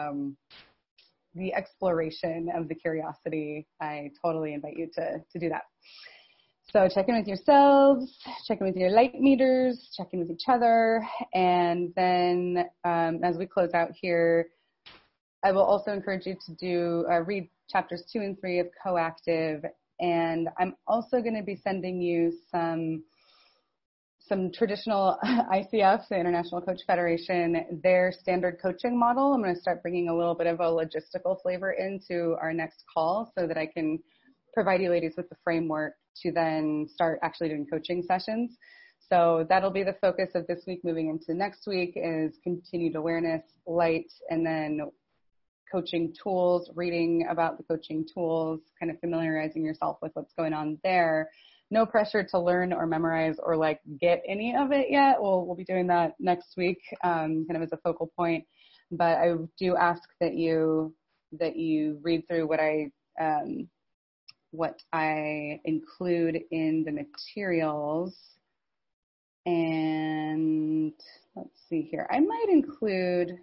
exploration of the curiosity. I totally invite you to do that. So check in with yourselves, check in with your light meters, check in with each other, and then as we close out here, I will also encourage you to read chapters 2 and 3 of Coactive, and I'm also going to be sending you some traditional ICF, the International Coach Federation, their standard coaching model. I'm going to start bringing a little bit of a logistical flavor into our next call so that I can provide you ladies with the framework to then start actually doing coaching sessions. So that'll be the focus of this week moving into next week, is continued awareness, light, and then coaching tools, reading about the coaching tools, kind of familiarizing yourself with what's going on there. No pressure to learn or memorize or like get any of it yet. We'll be doing that next week, kind of as a focal point. But I do ask that you read through what I include in the materials. And let's see here. I might include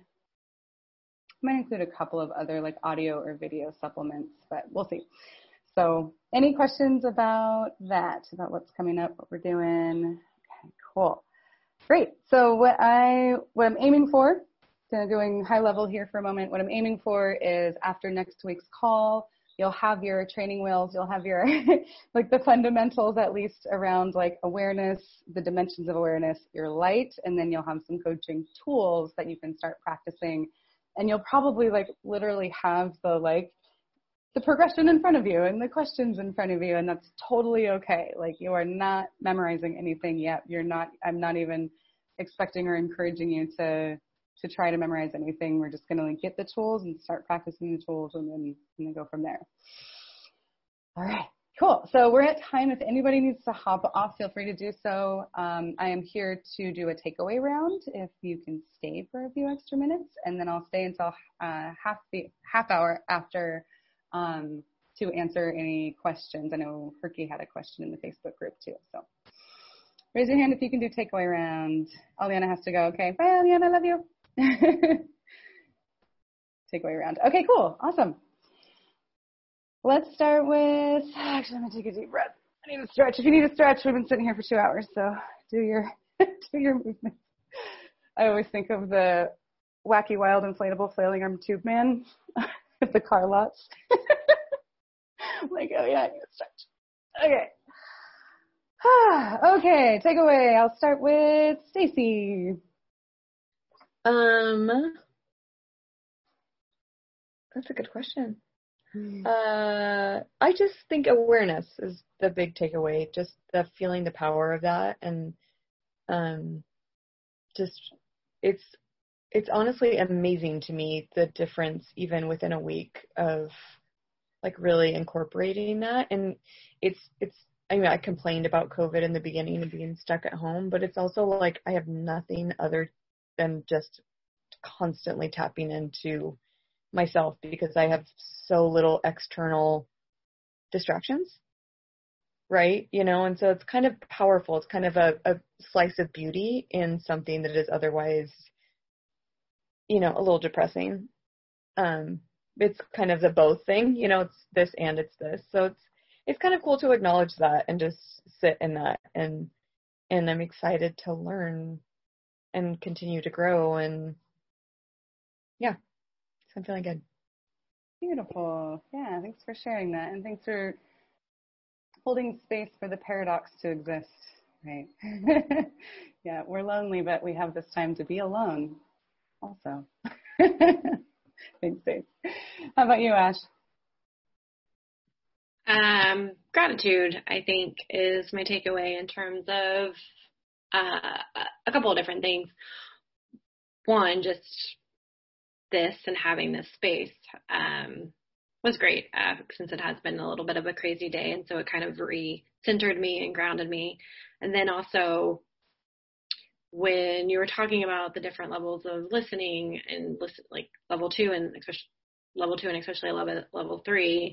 a couple of other like audio or video supplements, but we'll see. So any questions about that, about what's coming up, what we're doing? Okay, cool. Great. So what I'm aiming for, doing high level here for a moment, what I'm aiming for is after next week's call, you'll have your training wheels, you'll have your like the fundamentals at least around like awareness, the dimensions of awareness, your light, and then you'll have some coaching tools that you can start practicing. And you'll probably like literally have the progression in front of you and the questions in front of you, and that's totally okay. Like you are not memorizing anything yet. I'm not even expecting or encouraging you to try to memorize anything. We're just gonna like get the tools and start practicing the tools and then go from there. All right, cool. So we're at time. If anybody needs to hop off, feel free to do so. I am here to do a takeaway round if you can stay for a few extra minutes, and then I'll stay until half hour after to answer any questions. I know Herky had a question in the Facebook group too. So raise your hand if you can do takeaway round. Aliana has to go. Okay. Bye, Aliana. I love you. Takeaway round. Okay, cool. Awesome. Let's start with, actually, I'm going to take a deep breath. I need to stretch. If you need to stretch, we've been sitting here for 2 hours, so do your movements. I always think of the Wacky Wild Inflatable Flailing Arm Tube Man at the car lots. Like, oh yeah, I need to stretch. Okay. Okay, takeaway. I'll start with Stacey. That's a good question. I just think awareness is the big takeaway. Just the feeling the power of that, and just it's honestly amazing to me the difference even within a week of like really incorporating that. And I mean, I complained about COVID in the beginning and being stuck at home, but it's also like I have nothing other than just constantly tapping into myself because I have so little external distractions, right? You know, and so it's kind of powerful. It's kind of a slice of beauty in something that is otherwise, you know, a little depressing. It's kind of the both thing, you know, it's this and it's this. So it's kind of cool to acknowledge that and just sit in that, and I'm excited to learn and continue to grow, and yeah, so I'm feeling good. Beautiful. Yeah, thanks for sharing that, and thanks for holding space for the paradox to exist, right? Yeah, we're lonely, but we have this time to be alone also. Thanks, Dave. How about you, Ash? Gratitude, I think, is my takeaway in terms of a couple of different things. One, just this and having this space was great since it has been a little bit of a crazy day, and so it kind of re-centered me and grounded me. And then also, when you were talking about the different levels of listening and like level 2 and especially level 3,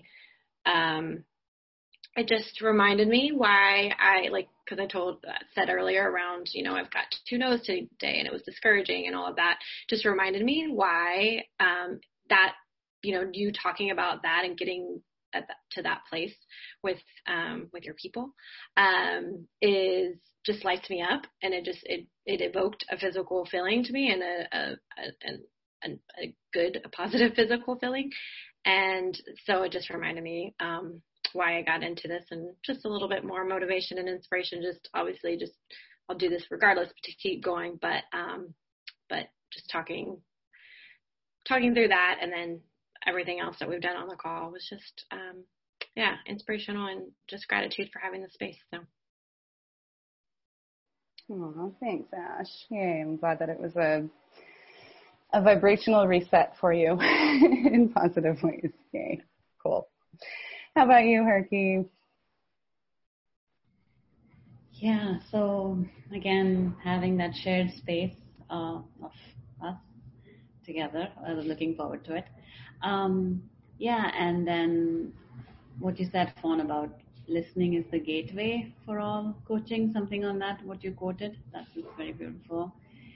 it just reminded me why because I said earlier around, I've got 2 no's today and it was discouraging and all of that, just reminded me why that, you talking about that and getting to that place with your people is just lights me up, and it evoked a physical feeling to me, and a good, positive physical feeling. And so it just reminded me why I got into this, and just a little bit more motivation and inspiration. Just obviously, I'll do this regardless to keep going, but just talking through that, and then everything else that we've done on the call was just inspirational, and just gratitude for having the space. So. Oh, thanks, Ash. Yay, I'm glad that it was a vibrational reset for you in positive ways. Yay, cool. How about you, Herky? Yeah, so again, having that shared space of us together, I was looking forward to it. And then what you said, Fawn, about listening is the gateway for all coaching, something on that, what you quoted, that was very beautiful.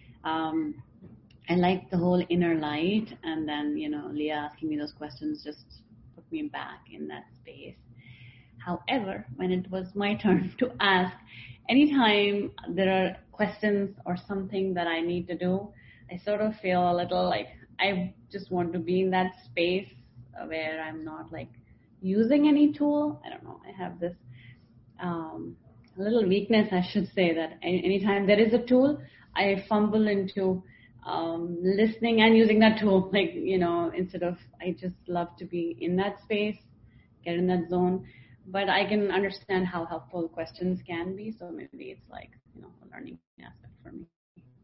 I like the whole inner light, and then, Leah asking me those questions just put me back in that space. However, when it was my turn to ask, anytime there are questions or something that I need to do, I sort of feel a little like I just want to be in that space where I'm not like using any tool. I don't know. I have this little weakness, I should say, that anytime there is a tool, I fumble into listening and using that tool. Like, instead of, I just love to be in that space, get in that zone. But I can understand how helpful questions can be. So maybe it's like, a learning aspect for me.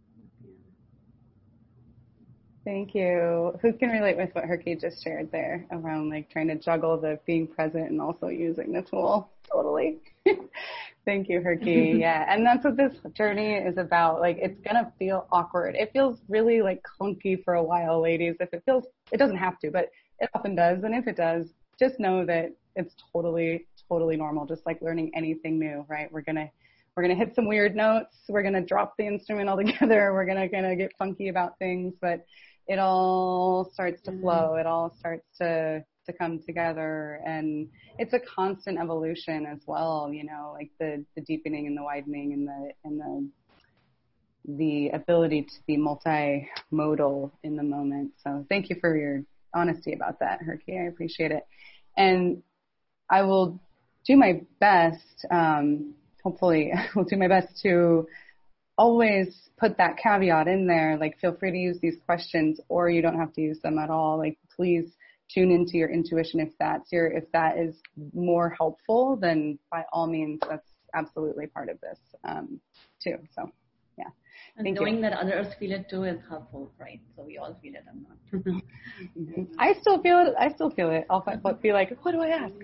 Thank you. Who can relate with what Herky just shared there around like trying to juggle the being present and also using the tool? Totally. Thank you, Herky. Yeah. And that's what this journey is about. Like, it's going to feel awkward. It feels really like clunky for a while, ladies. It doesn't have to, but it often does. And if it does, just know that it's totally, totally normal. Just like learning anything new, right? We're going to hit some weird notes. We're going to drop the instrument altogether. We're going to get funky about things, but it all starts to flow. It all starts to come together, and it's a constant evolution as well. Like the deepening and the widening and the ability to be multimodal in the moment. So thank you for your honesty about that, Herky. I appreciate it, and I will do my best. Hopefully, I will do my best to always put that caveat in there, like feel free to use these questions, or you don't have to use them at all. Like, please tune into your intuition. If that is more helpful, then by all means, that's absolutely part of this too. So yeah. And knowing that others feel it too is helpful, right? So we all feel it or not. I still feel it. I'll be like, what do I ask?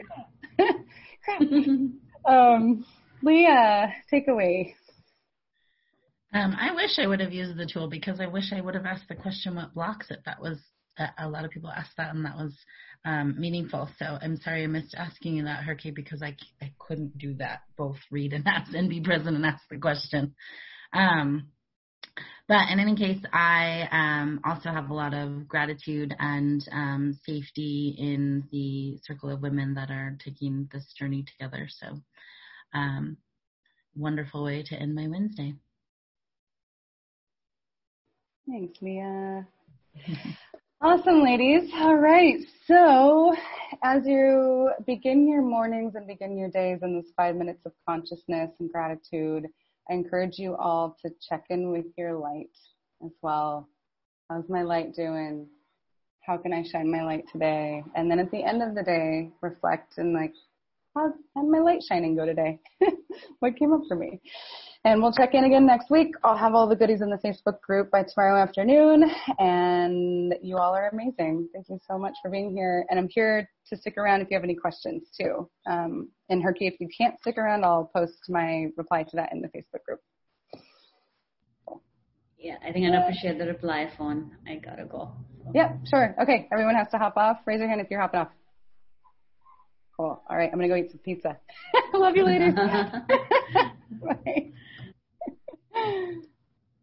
Crap. Leah, take away. I wish I would have used the tool, because I wish I would have asked the question, what blocks it? That was, a lot of people asked that, and that was meaningful. So I'm sorry I missed asking you that, Herky, because I couldn't do that, both read and ask and be present and ask the question. But in any case, I also have a lot of gratitude and safety in the circle of women that are taking this journey together. So wonderful way to end my Wednesday. Thanks, Mia. Awesome, ladies. All right. So as you begin your mornings and begin your days in this 5 minutes of consciousness and gratitude, I encourage you all to check in with your light as well. How's my light doing? How can I shine my light today? And then at the end of the day, reflect and like, how'd my light shining go today? What came up for me? And we'll check in again next week. I'll have all the goodies in the Facebook group by tomorrow afternoon. And you all are amazing. Thank you so much for being here. And I'm here to stick around if you have any questions too. And Herky, if you can't stick around, I'll post my reply to that in the Facebook group. Yeah, I think I'd appreciate the reply, Fawn. I gotta go. So. Yep, sure. Okay, everyone has to hop off. Raise your hand if you're hopping off. Cool. All right, I'm going to go eat some pizza. Love you, ladies.